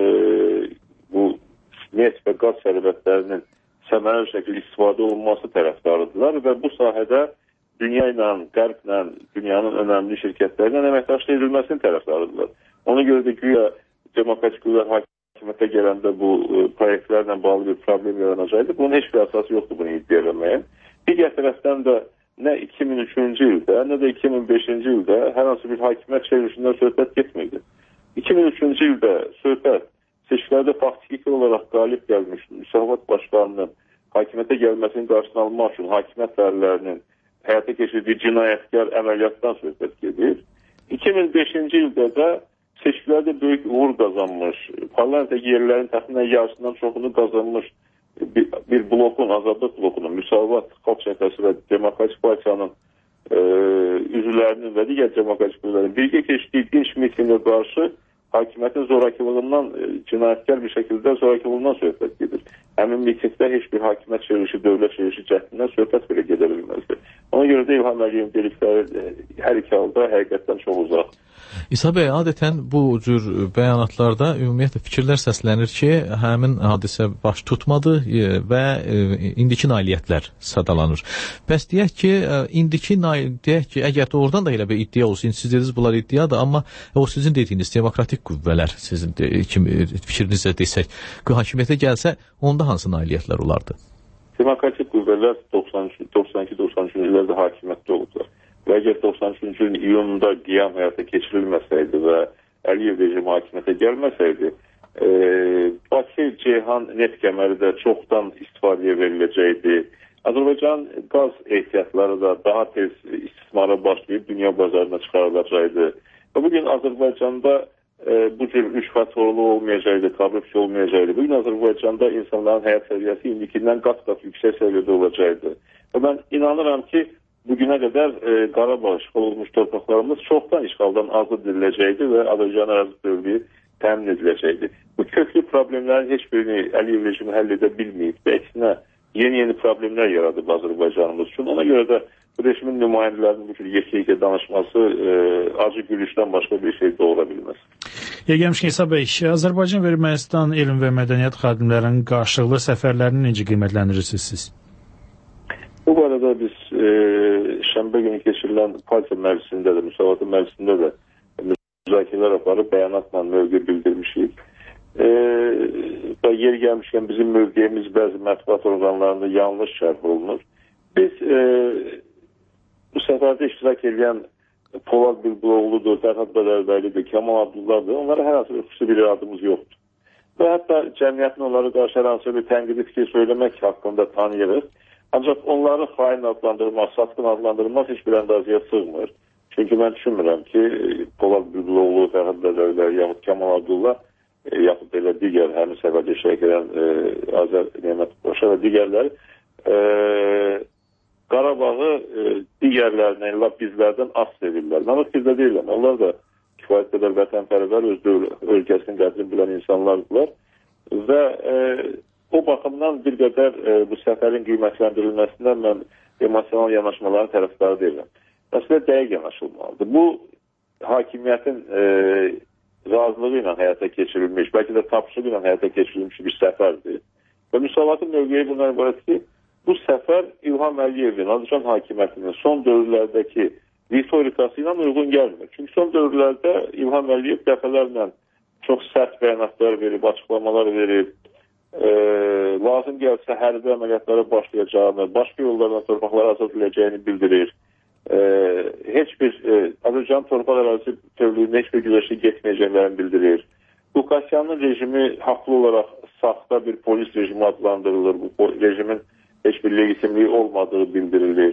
bu neft və qaz sərvətlərinin səmərəli şəkildə istifadə olunması tərəfdarıdırlar və bu sahədə dünya ilə, qərblə, dünyanın önəmli şirkətlərlə əməkdaşlıq edilməsinin tərəfdarıdırlar. Ona görə də güya demokratik qüvvələr hakimiyyətə gələndə bu e, proyektlərlə bağlı bir problem yaranacaqdı. Bunun heç bir əsası yoxdur bunu iddia eləməyin. Digər tərəfdən də nə iki min üçüncü ildə, nə də iki min beşinci ildə hər hansı bir hakimiyyət çevrilişindən söhbət getməkdir. iki min üçüncü ildə söhbət seçkilərdə faktiki olaraq qalib gəlmiş müsavat başlarının hakimiyyətə gəlməsinin qarşısını almaq üçün hakimiyyət fəalilərinin həyata keçirdiyi cinayətkar əməliyyatdan söhbət gedir. iki min beşinci ildə də seçkilərdə böyük uğur qazanmış, parlamentə yerlərin təxminən yarısından çoxunu qazanmış bir, bir blokun, azadlıq blokunun, Müsavat Xalq Cəbhəsi və Demokratik Partiyanın e, üzvlərinin və digər demokratik üzvlərin birgə keçdiyi dinç mitinqə qarşı hakimiyyətin zorakılığından, e, cinayətkar bir şəkildə zorakılığından söhbət gedir. Həmin mitingdə heç bir hakimiyyət çevrilişi, dövlət çevrilişi cəhdindən söhbət belə gedə bilməzdir. Ona görə də İlham Əliyevin dedikləri hər iki halda həqiqətdən çox uzaq. İsa bəy, adətən bu cür bəyanatlarda ümumiyyətlə fikirlər səslənir ki, həmin hadisə baş tutmadı və indiki nailiyyətlər sadalanır. Bəs deyək ki, indiki deyək ki, əgər doğrudan da elə bir iddia olsun, siz dediniz bunlar iddiadır, amma o sizin dediyiniz demokratik qüvvələr, sizin kimi fikrinizlə desək, hakimiyyətə gəlsə, onda hansı nailiyyətlər olardı? Demokratik qüvvələr doxsan iki doxsan üçüncü illərdə hakimiyyətdə olublar. Və əgər doxsan üçüncü ilin iyununda qiyam həyata keçirilməsəydi və Əliyev rejimi hakimiyyətə gəlməsəydi, e, Bakı-Ceyhan neft kəməri də çoxdan istifadəyə veriləcəkdi. Azərbaycan qaz ehtiyatları da daha tez istismara başlayıb dünya bazarına çıxarılacaqdı. Və bugün Azərbaycanda e, bu cür rüşvətxorluq olmayacaqdı, korrupsiya olmayacaqdı. Bugün Azərbaycanda insanların həyat səviyyəsi indikindən qat-qat yüksək səviyyədə olacaqdı. Və mən inanıram ki, bugünə qədər e, Qarabağ işğal olmuş torpaqlarımız çoxdan işğaldan azad ediləcəkdi və Azərbaycan ərazi bütövlüyü təmin ediləcəkdi. Bu köklü problemlərin heç birini Əliyev rejimi həll edə bilməyib və əksinə yeni-yeni problemlər yaradıb Azərbaycanımız üçün. Ona görə də bu rejimin nümayəndələrinin bu tür yekə-yekə danışması e, acı gülüşdən başqa bir şey doğura bilməz. Yegəmişkin İsa bəy, Azərbaycan və Ermənistan elm və mədəniyyət xadimlərinin qarşılıqlı səfərlərini necə qiymətləndirirsiniz siz? Bu barədə biz e, şənbə günü keçirilən partiya məclisində də, müsavatın məclisində də müzakirələr aparıb bəyanatla mövqe bildirmişik. E, və yer gəlmişkən bizim mövqeyimiz bəzi mətbuat orqanlarında yanlış şərh olunur. Biz e, bu səfərdə iştirak edən Polad Bülbüloğlu'dur, Fərhad Bədəlbəylidir, Kamal Abdullah'dır. Onlara hər hansı bir xüsusi bir iradımız yoxdur. Və hətta cəmiyyətin onlara qarşı hər hansı bir tənqidi fikir söyləmək haqqında tanıyırıq. Ancaq onları xain adlandırmaq, satqın adlandırmaq heç bir əndazıya sığmır. Çünki mən düşünmürəm ki, Polad Bülbüloğlu, Fərhad Bədəlbəyli, yaxud Kamal Abdullah, e, yaxud belə digər həmin səfərdə iştirak edən e, Azər Nemət Paşa və digərləri e, Qarabağı e, digərlərinə, elə bizlərdən az sevirlər. Mən bizdə deyiləm. Onlar da kifayət qədər vətənpərvər, öz ölkəsinin qədrini bilən insanlardılar. Və e, o baxımdan bir qədər e, bu səfərin qiymətləndirilməsindən mən emosional yanaşmaların tərəfdarı deyirəm. Məsələ dəqiq yanaşılmalıdır. Bu, hakimiyyətin e, razılığı ilə həyata keçirilmiş, bəlkə də tapşırığı ilə həyata keçirilmiş bir səfərdir. Və müsavatın mövqeyi bundan ibarət ki, bu səfər İlham Əliyevin, Azərbaycan hakimiyyətinin son dövrlərdəki ritorikası ilə uyğun gəlmir. Çünki son dövrlərdə İlham Əliyev dəfələrlə çox sərt bəyanatlar verib, açıqlamalar verib, e, lazım gəlsə hərbi əməliyyatlara başlayacağını, başqa yollardan torpaqlara azad ediləcəyini bildirir. E, heç bir e, Azərbaycan torpaq ərazisi bütövlüyündə heç bir güzəştə getməyəcəklərini bildirir. Lukasyanın rejimi haqlı olaraq saxta bir polis rejimi adlandırılır. Bu rejimin heç bir legitimliyi olmadığı bildirilir.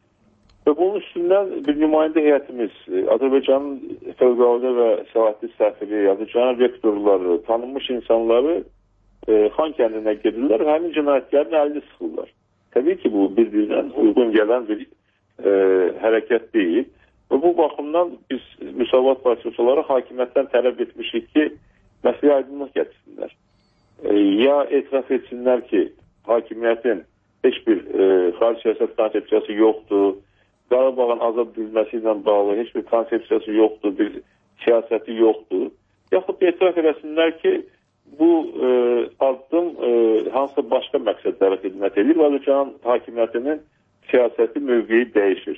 Və bunun üstündən bir nümayəndə heyətimiz, Azərbaycanın fövqəladə və səlahiyyətli səfiri, Azərbaycanın rektorları, tanınmış insanları e, Xan kəndinə gedirlər və həmin cinayətlərin əlini sıxırlar. Təbii ki, bu bir-birinə uyğun gələn bir e, hərəkət deyil. Və bu baxımdan biz Müsavat Partiyası olaraq hakimiyyətdən tələb etmişik ki, məsələyə aydınlıq gətirsinlər. E, ya etiraf etsinlər ki, hakimiyyətin heç bir e, xarici siyasət konsepsiyası yoxdur, Qarabağın azad edilməsi ilə bağlı heç bir konsepsiyası yoxdur, bir siyasəti yoxdur. Yaxud etiraf eləsinlər ki, bu e, addım e, hansısa başqa məqsədlərə xidmət edir və Azərbaycan hakimiyyətinin siyasəti mövqeyi dəyişir.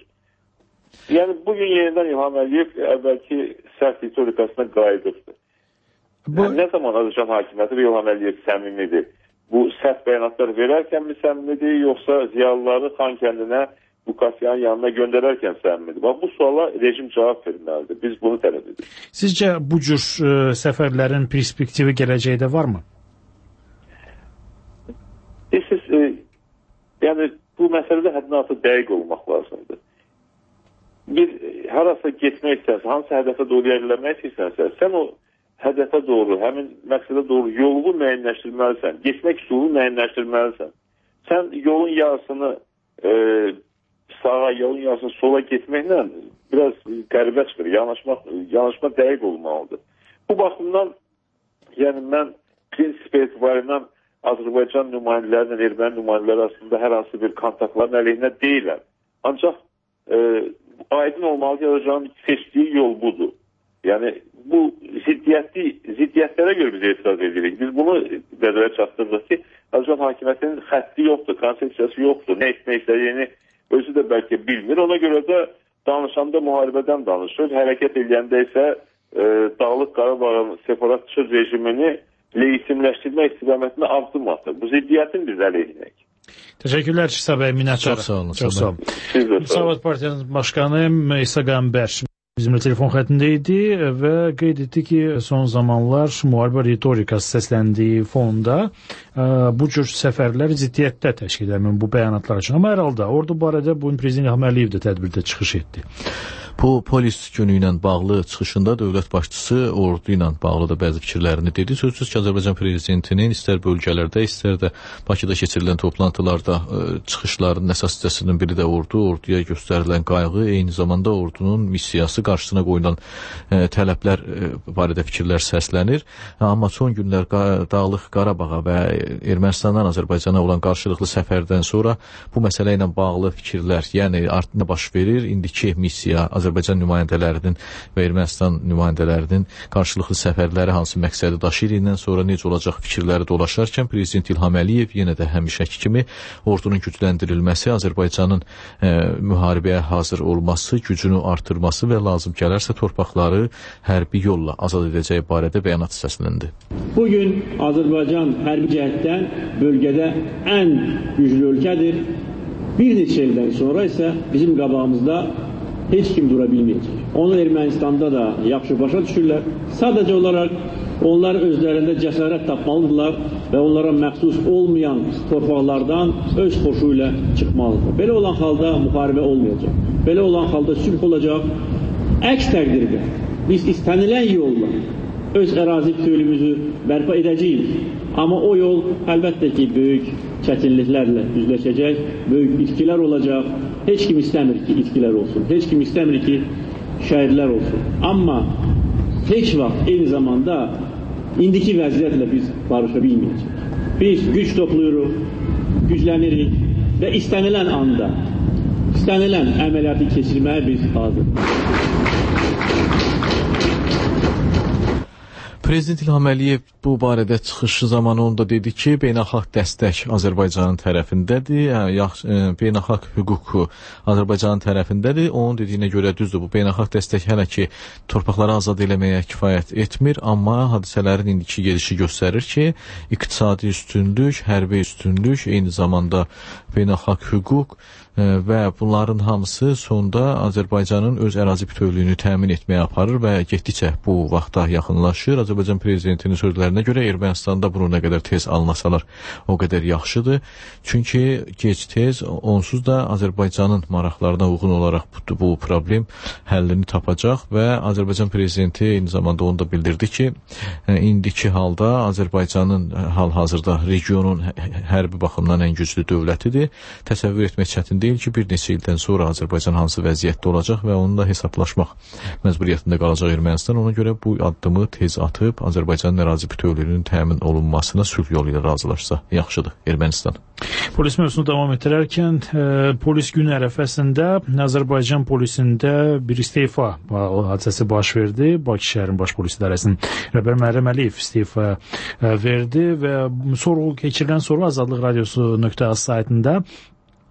Yəni, bugün yenidən İlham Əliyev əvvəlki sərt ritorikasına qayıdıbdır. Bu... Yəni, nə zaman Azərbaycan hakimiyyəti və İlham Əliyev səmimidir? Bu sərt bəyanatlar verərkən mi səmimidir, yoxsa ziyalıları Xan kəndinə Lukasyanın yanına göndərərkən səmimidir? Bax, bu suala rejim cavab verməlidir. Biz bunu tələb edirik. Sizcə bu cür ə, səfərlərin perspektivi gələcəkdə varmı? Siz, e, yəni bu məsələdə həddən artıq dəqiq olmaq lazımdır. Bir harasa getmək istərsən, hansı hədəfə doğru ilerləmək istərsənsə, sən o hədəfə doğru, həmin məqsədə doğru yolu müəyyənləşdirməlisən, getmək yolu müəyyənləşdirməlisən. Sən yolun yarısını e, sağa, yolun yarısını sola getməklə biraz qəribə çıxır, yanaşmaq, yanaşma dəqiq olmalıdır. Bu baxımdan, yəni mən prinsip etibarindən Azərbaycan nümayəndələrinin erməni nümayəndələri arasında hər hansı bir kontaktların əleyhinə deyiləm. Ancaq e, aydın olmalı ki, Azərbaycanın seçdiyi yol budur. Yəni bu ziddiyyətli, ziddiyyətlərə görə biz etiraz edirik. Biz bunu nəzərə çatdırdıq ki, Azərbaycan hakimiyyətinin xətti yoxdur, konsepsiyası yoxdur, nə etmək istədiyini özü də bəlkə bilmir. Ona görə də danışanda müharibədən danışır, hərəkət edəndə isə e, Dağlıq Qarabağın separatçı rejimini legitimləşdirmək istiqamətində addım atır. Bu ziddiyyətin biz əleyhinəyik. Təşəkkürlər İsa bəy, minnətdarım. Çox sağ olun. Çox sağ olun. Müsavat Partiyasının başqanı İsa Qəmbər bizimlə telefon xəttində idi və qeyd etdi ki, son zamanlar müharibə ritorikası səsləndiyi fonda ə, bu cür səfərlər ciddiyyətdə təşkil edir bu bəyanatlar üçün. Amma hər halda ordu barədə bugün Prezident İlham Əliyev də tədbirdə çıxış etdi. Bu polis günü ilə bağlı çıxışında dövlət başçısı ordu ilə bağlı da bəzi fikirlərini dedi. Sözsüz ki, Azərbaycan prezidentinin istər bölgələrdə, istər də Bakıda keçirilən toplantılarda ə, çıxışlarının əsas hissəsinin biri də ordu, orduya göstərilən qayğı, eyni zamanda ordunun missiyası qarşısına qoyulan ə, tələblər ə, barədə fikirlər səslənir. Amma son günlər Dağlıq Qarabağa və Ermənistandan Azərbaycana olan qarşılıqlı səfərdən sonra bu məsələ ilə bağlı fikirlər, yəni artıq nə baş verir, indiki missiya Azərbaycan nümayəndələrinin və Ermənistan nümayəndələrinin qarşılıqlı səfərləri hansı məqsədi daşıyır, indən sonra necə olacaq fikirləri dolaşarkən Prezident İlham Əliyev yenə də həmişəki kimi ordunun gücləndirilməsi, Azərbaycanın e, müharibəyə hazır olması, gücünü artırması və lazım gələrsə torpaqları hərbi yolla azad edəcəyi barədə bəyanat səsləndi. Bugün Azərbaycan hərbi cəhətdən bölgədə ən güclü ölkədir. Bir neçə ildən sonra isə bizim qabağımızda heç kim dura bilməyəcək. Onu Ermənistanda da yaxşı başa düşürlər. Sadəcə olaraq onlar özlərində cəsarət tapmalıdırlar və onlara məxsus olmayan torpaqlardan öz xoşu ilə çıxmalıdır. Belə olan halda müharibə olmayacaq. Belə olan halda sülh olacaq. Əks təqdirdə biz istənilən yolla öz ərazi bütövlüyümüzü bərpa edəcəyik. Amma o yol əlbəttə ki, böyük çətinliklərlə üzləşəcək, böyük itkilər olacaq. Heç kim istəmir ki, itkilər olsun. Heç kim istəmir ki, şəhidlər olsun. Amma heç vaxt eyni zamanda indiki vəziyyətlə biz barışa bilməyəcək. Biz güc toplayırıq, güclənirik və istənilən anda, istənilən əməliyyatı keçirməyə biz hazırıq. Prezident İlham Əliyev bu barədə çıxışı zamanı onda dedi ki, beynəlxalq dəstək Azərbaycanın tərəfindədir, hə, beynəlxalq hüquq Azərbaycanın tərəfindədir. Onun dediyinə görə düzdür, bu beynəlxalq dəstək hələ ki torpaqları azad eləməyə kifayət etmir, amma hadisələrin indiki gedişi göstərir ki, iqtisadi üstünlük, hərbi üstünlük, eyni zamanda beynəlxalq hüquq və bunların hamısı sonda Azərbaycanın öz ərazi bütövlüyünü təmin etməyə aparır və getdikcə bu vaxta yaxınlaşır. Azərbaycan prezidentinin sözlərinə görə Ermənistanda bunu nə qədər tez almasalar o qədər yaxşıdır. Çünki gec-tez onsuz da Azərbaycanın maraqlarına uyğun olaraq bu, bu problem həllini tapacaq və Azərbaycan prezidenti eyni zamanda onu da bildirdi ki, indiki halda Azərbaycanın hal-hazırda regionun hərbi baxımdan ən güclü dövlətidir. Təsəvvür etmək çətin deyil ki, bir neçə ildən sonra Azərbaycan hansı vəziyyətdə olacaq və onunla hesablaşmaq məcburiyyətində qalacaq Ermənistan. Ona görə bu addımı tez atıb Azərbaycanın ərazi bütövlüyünün təmin olunmasına sülh yolu ilə razılaşsa yaxşıdır Ermənistan. Polis mövzusunu davam etdirərkən e, polis günü ərəfəsində Azərbaycan polisində bir istefa hadisəsi baş verdi. Bakı şəhərinin baş polis idarəsinin rəhbəri Məhərrəm Əliyev istefa e, verdi və sorğu keçirilən sonra Azadlıq Radiosu nöqtə az saytında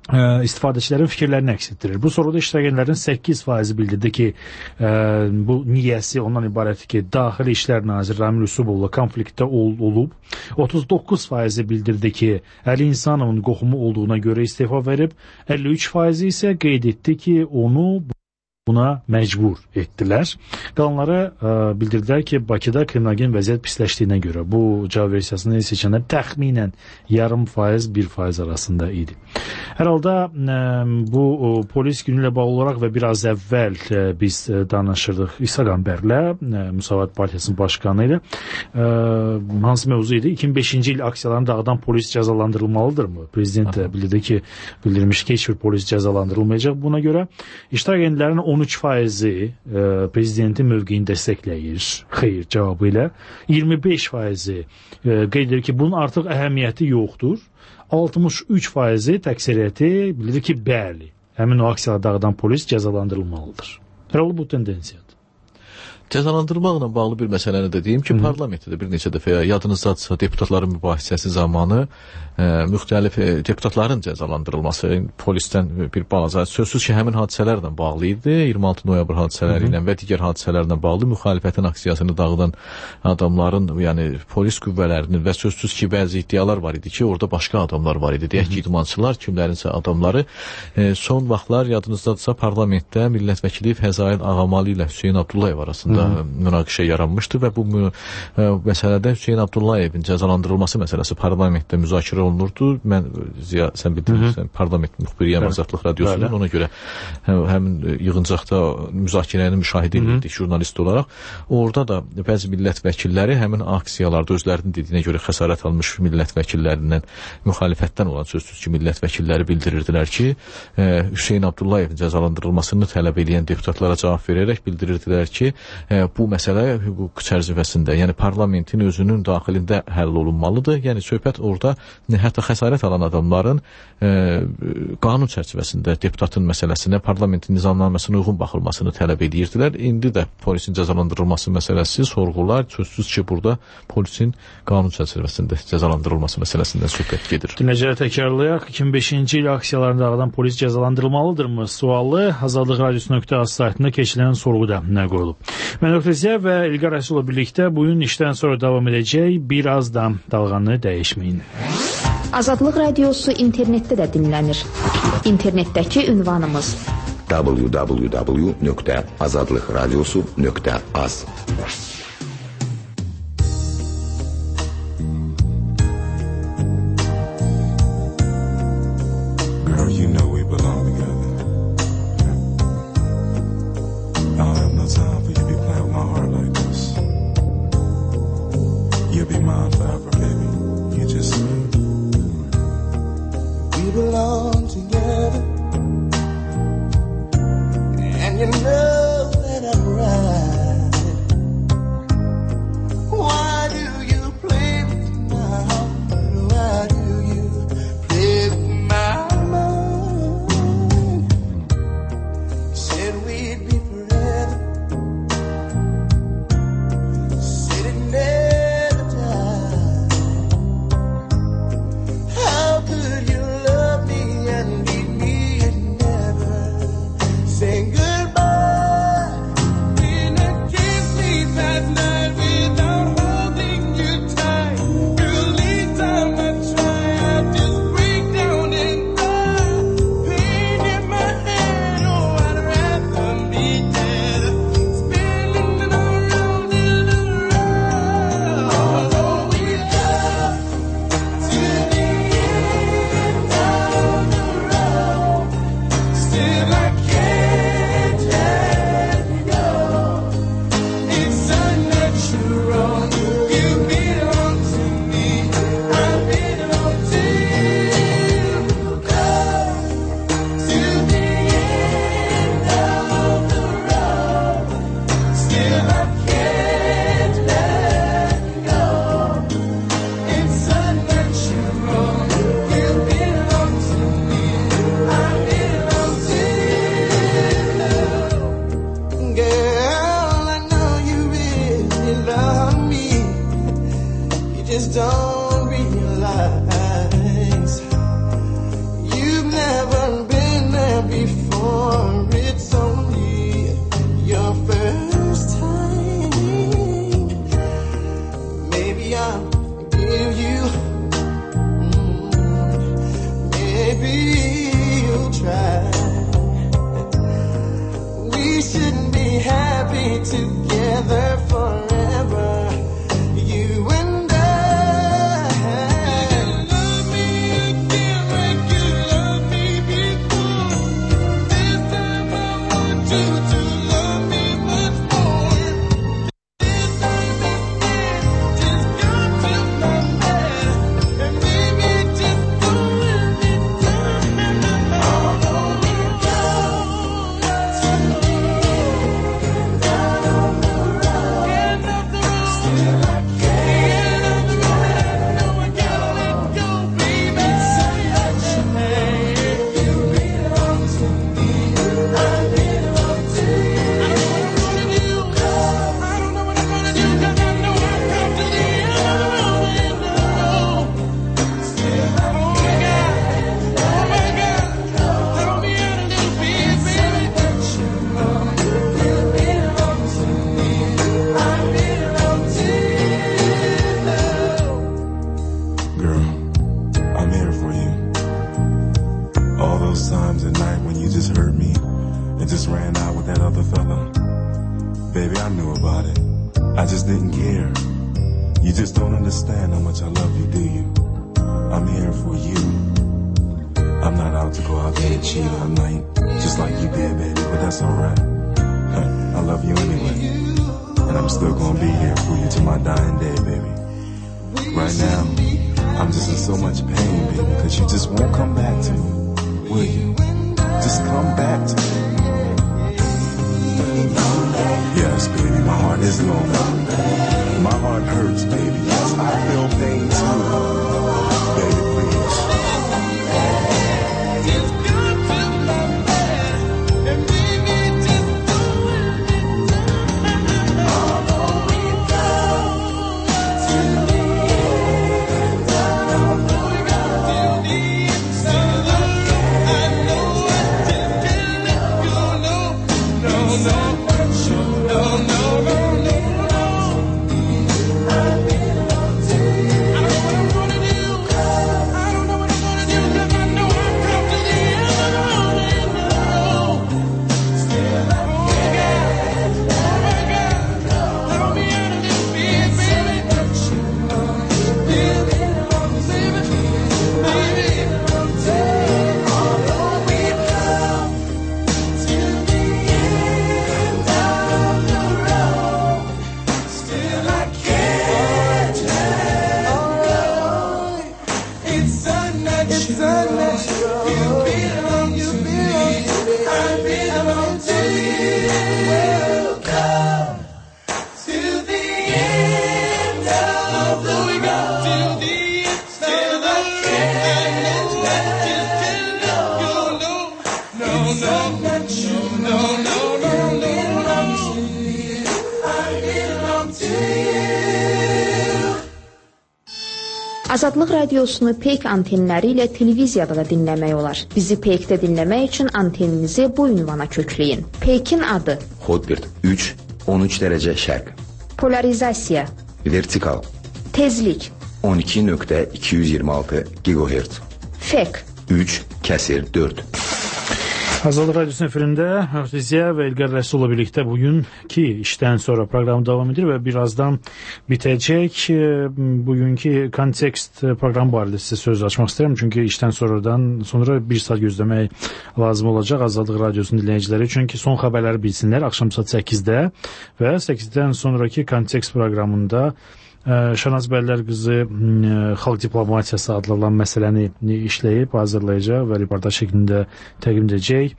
istifadəçilərin fikirlərini əks etdirir. Bu soruda iştirak edənlərin səkkiz faizi bildirdi ki, ə, bu niyyəsi ondan ibarətdir ki, Daxili İşlər Naziri Ramil Yusubovla konfliktdə ol olub. otuz doqquz faizi bildirdi ki, Əli İnsanovun qohumu olduğuna görə istefa verib. əlli üç faizi isə qeyd etdi ki, onu buna məcbur etdilər. Qalanlara ə, bildirdilər ki, Bakıda kriminogen vəziyyət pisləşdiyinə görə bu cavab versiyasını seçənlər təxminən yarım faiz, bir faiz arasında idi. Hər halda ə, bu ə, polis günü ilə bağlı olaraq və biraz əvvəl ə, biz ə, danışırdıq İsa Qəmbərlə, ə, Müsavat Partiyasının başqanı ilə. Ə, hansı mövzu idi? iki min beşinci il aksiyalarını dağıdan polis cəzalandırılmalıdırmı? Prezident də bildirdi ki, bildirmiş ki, heç bir polis cəzalandırılmayacaq. Buna görə iştirak edənlərin on üç faizi e, prezidentin mövqeyini dəstəkləyir, xeyr cavabı ilə. iyirmi beş faizi e, qeyd edir ki, bunun artıq əhəmiyyəti yoxdur. altmış üç faizi təksiriyyəti bildirir ki, bəli, həmin o aksiyaları dağıdan polis cəzalandırılmalıdır. Hər halda bu tendensiyadır. Cəzalandırmaqla bağlı bir məsələni də deyim ki, parlamentdə bir neçə dəfə yadınızdadırsa deputatların mübahisəsi zamanı e, müxtəlif e, deputatların cəzalandırılması, polisdən bir bazı sözsüz ki, həmin hadisələrlə bağlı idi. iyirmi altı noyabr hadisələri ilə və digər hadisələrlə bağlı müxalifətin aksiyasını dağıdan adamların, yəni polis qüvvələrinin və sözsüz ki, bəzi iddialar var idi ki, orada başqa adamlar var idi. Deyək ki, idmançılar, kimlərinsə adamları. E, son vaxtlar yadınızdadırsa parlamentdə millət vəkili Fəzail Ağamalı ilə Hüseyn Abdullayev arasında münaqişə yaranmışdı və bu mü ə, məsələdə Hüseyn Abdullayevin cəzalandırılması məsələsi parlamentdə müzakirə olunurdu. Mən Ziya, sən bildirsən, parlament müxbiriyəm Azadlıq Radiosundan, ona görə hə, həmin yığıncaqda müzakirəni müşahidə edirdik jurnalist olaraq. Orada da bəzi millət vəkilləri həmin aksiyalarda özlərinin dediyinə görə xəsarət almış millət vəkillərindən, müxalifətdən olan sözsüz ki, millət vəkilləri bildirirdilər ki, ə, Hüseyn Abdullayevin cəzalandırılmasını tələb edən deputatlara cavab verərək bildirirdilər ki, bu məsələ hüquq çərçivəsində, yəni parlamentin özünün daxilində həll olunmalıdır. Yəni söhbət orada hətta xəsarət alan adamların e, qanun çərçivəsində deputatın məsələsinə, parlamentin nizamnaməsinə uyğun baxılmasını tələb edirdilər. İndi də polisin cəzalandırılması məsələsi sorğular, sözsüz ki, burada polisin qanun çərçivəsində cəzalandırılması məsələsindən söhbət gedir. Dinləyicilər təkrarlayaq, iki min beşinci il aksiyalarını dağıdan polis cəzalandırılmalıdırmı? Sualı Azadlıq Radiosu nöqtə az saytında keçirilən sorğuda nə qoyulub? Mən Doktor Ziya və İlqar Rəsul'la birlikdə bugün işdən sonra davam edəcək. Birazdan dalğanı dəyişməyin. Azadlıq Radiosu internetdə də dinlənir. İnternetdəki ünvanımız w w w nöqtə azadlıq radiosu nöqtə az. And you know that I'm right. together forever. You and I. Love me again like you loved me before. This time I want you to love me much more. This time and then just come to my bed. And maybe just don't let me down. Although we go Azadlıq radiosunu Peyk antenləri ilə televiziyada da dinləmək olar. Bizi Peykdə dinləmək üçün anteninizi bu ünvana kökləyin. Peykin adı Hotbird üç on üç dərəcə şərq. Polarizasiya Vertikal Tezlik on iki nöqtə iki yüz iyirmi altı gigahertz. Fek üç kəsir dörd. Azadlıq Radiosu efirində Artiziya və İlqar Rəsul'la birlikdə bugünkü işdən sonra proqram davam edir və birazdan bitəcək. Bugünkü kontekst proqram barədə sizə söz açmaq istəyirəm. Çünki işdən sonradan sonra bir saat gözləmək lazım olacaq Azadlıq Radiosunun dinləyiciləri. Çünki son xəbərləri bilsinlər axşam saat səkizdə və səkizdən sonraki kontekst proqramında Şanaz Bəllər qızı xalq diplomatiyası adlanan məsələni işləyib, hazırlayacaq və reportaj şəklində təqdim edəcək.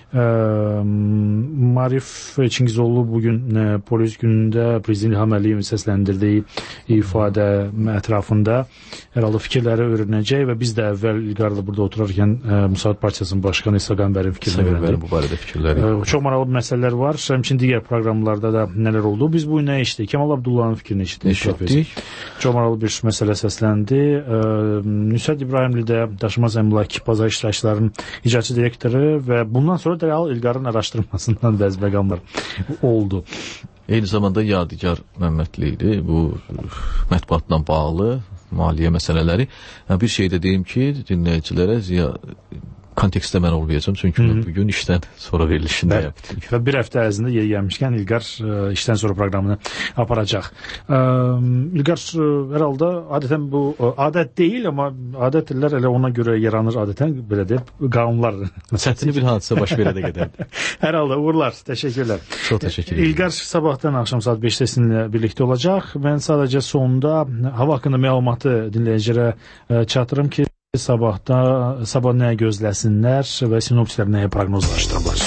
Marif Çingizoğlu bugün polis günündə Prezident İlham Əliyevin səsləndirdiyi ifadə ətrafında hər halda fikirləri öyrənəcək və biz də əvvəl İlqarla burada oturarkən Müsavat Partiyasının başqanı İsa Qəmbərin fikirlərini öyrəndik. Bu barədə fikirləri. Çox maraqlı məsələlər var. Həmçinin digər proqramlarda da nələr oldu? Biz bu gün nə eşitdik? Kemal Abdullahın fikrini eşitdik. Çox maraqlı bir məsələ səsləndi. Nüsət İbrahimli də daşınmaz əmlak bazar iştirakçılarının icraçı direktoru və bundan sonra dərhal İlqarın araşdırmasından bəzi məqamlar oldu. Eyni zamanda Yadigar Məmmədli idi. Bu mətbuatla bağlı maliyyə məsələləri. Bir şey də deyim ki, dinləyicilərə Ziya kontekstdə mən olmayacağım, çünki mən bugün işdən sonra verilişindəyəm. Və bir həftə ərzində yeri gəlmişkən İlqar ə, işdən sonra proqramını aparacaq. Ə, İlqar ə, hər halda adətən bu ə, adət deyil, amma adətlər elə ona görə yaranır adətən, belə deyib, qanunlar. Çətin bir hadisə baş verə də gedərdi. Hər halda uğurlar, təşəkkürlər. Çox təşəkkür edirəm. İlqar sabahdan axşam saat beşdə sizinlə birlikdə olacaq. Mən sadəcə sonunda hava haqqında məlumatı dinləyicilərə ə, çatdırım ki, sabahda sabah nəyə gözləsinlər və sinoptiklər nəyə proqnozlaşdırırlar.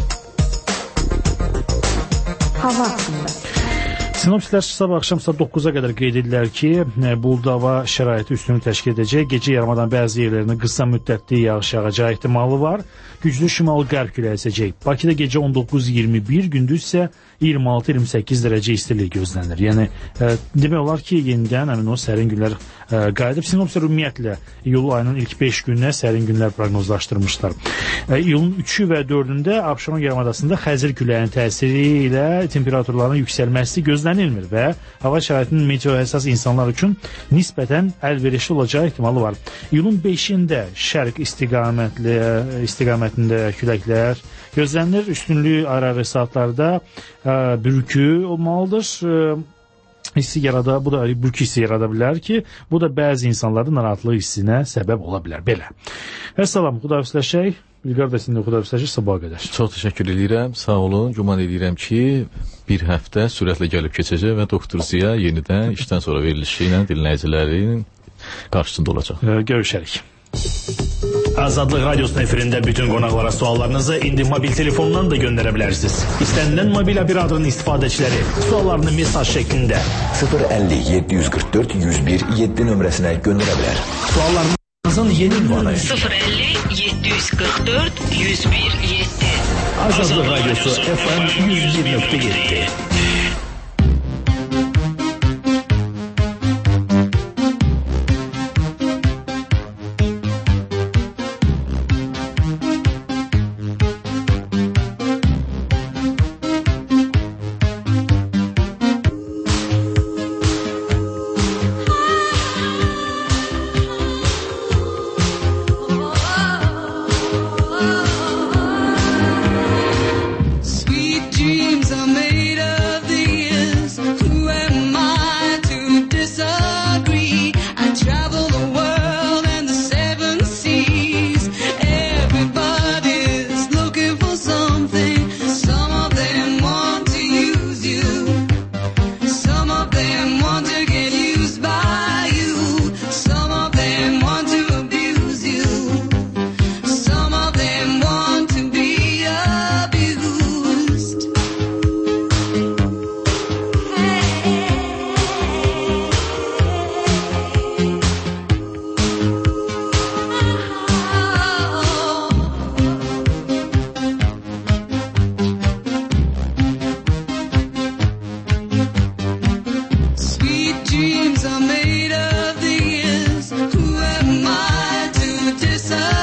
Hava haqqında. Sinoptiklər sabah axşam saat doqquza qədər qeyd edirlər ki, buludlu hava şəraiti üstünlük təşkil edəcək. Gecə yarımadan bəzi yerlərində qısa müddətli yağış yağacağı ehtimalı var. Güclü şimal-qərb küləyi əsəcək. Bakıda gecə on doqquz iyirmi bir, gündüz isə iyirmi altı iyirmi səkkiz dərəcə istilik gözlənilir. Yəni e, demək olar ki, yenidən həmin o sərin günlər e, qayıdıb. Sinoptiklər ümumiyyətlə iyul ayının ilk beş gününə sərin günlər proqnozlaşdırmışlar. E, iyulun üçü və dördündə Abşeron yarımadasında xəzər küləyinin təsiri ilə temperaturların yüksəlməsi gözlənilmir və hava şəraitinin meteohəssas insanlar üçün nisbətən əlverişli olacağı ehtimalı var. İyulun beşində şərq istiqamətli istiqamətində küləklər gözlənilir. Üstünlük ayrı-ayrı saatlarda ə, bürkü olmalıdır. Ə, hissi yarada, bu da bürkü hissi yarada bilər ki, bu da bəzi insanların narahatlıq hissinə səbəb ola bilər. Belə. Əssalam, xudafisləşək. İlqar da sizinlə xudafisləşək sabaha qədər. Çox təşəkkür edirəm. Sağ olun. Güman edirəm ki, bir həftə sürətlə gəlib keçəcək və Doktor Ziya yenidən işdən sonra verilişi ilə dinləyicilərin qarşısında olacaq. Ə, görüşərik. Azadlıq Radyosu'nun efirində bütün qonaqlara suallarınızı indi mobil telefondan da göndərə bilərsiniz. İstənilən mobil operatörün istifadəçiləri suallarını mesaj şəklində sıfır əlli yeddi yüz qırx dörd yüz bir yeddi nömrəsinə göndərə bilər. Suallarınızın yeni ünvanı sıfır əlli yeddi yüz qırx dörd yüz bir yeddi. Azadlıq Radyosu F M yüz bir nöqtə yeddi. Sweet dreams are made of these. Who am I to disagree? I travel the world and the seven seas. Everybody's looking for something. Some of them want to use you. Some of them want to get used by you. Some of them want to abuse you. Some of them want to be abused. Sweet dreams are made of these. Who am I to disagree?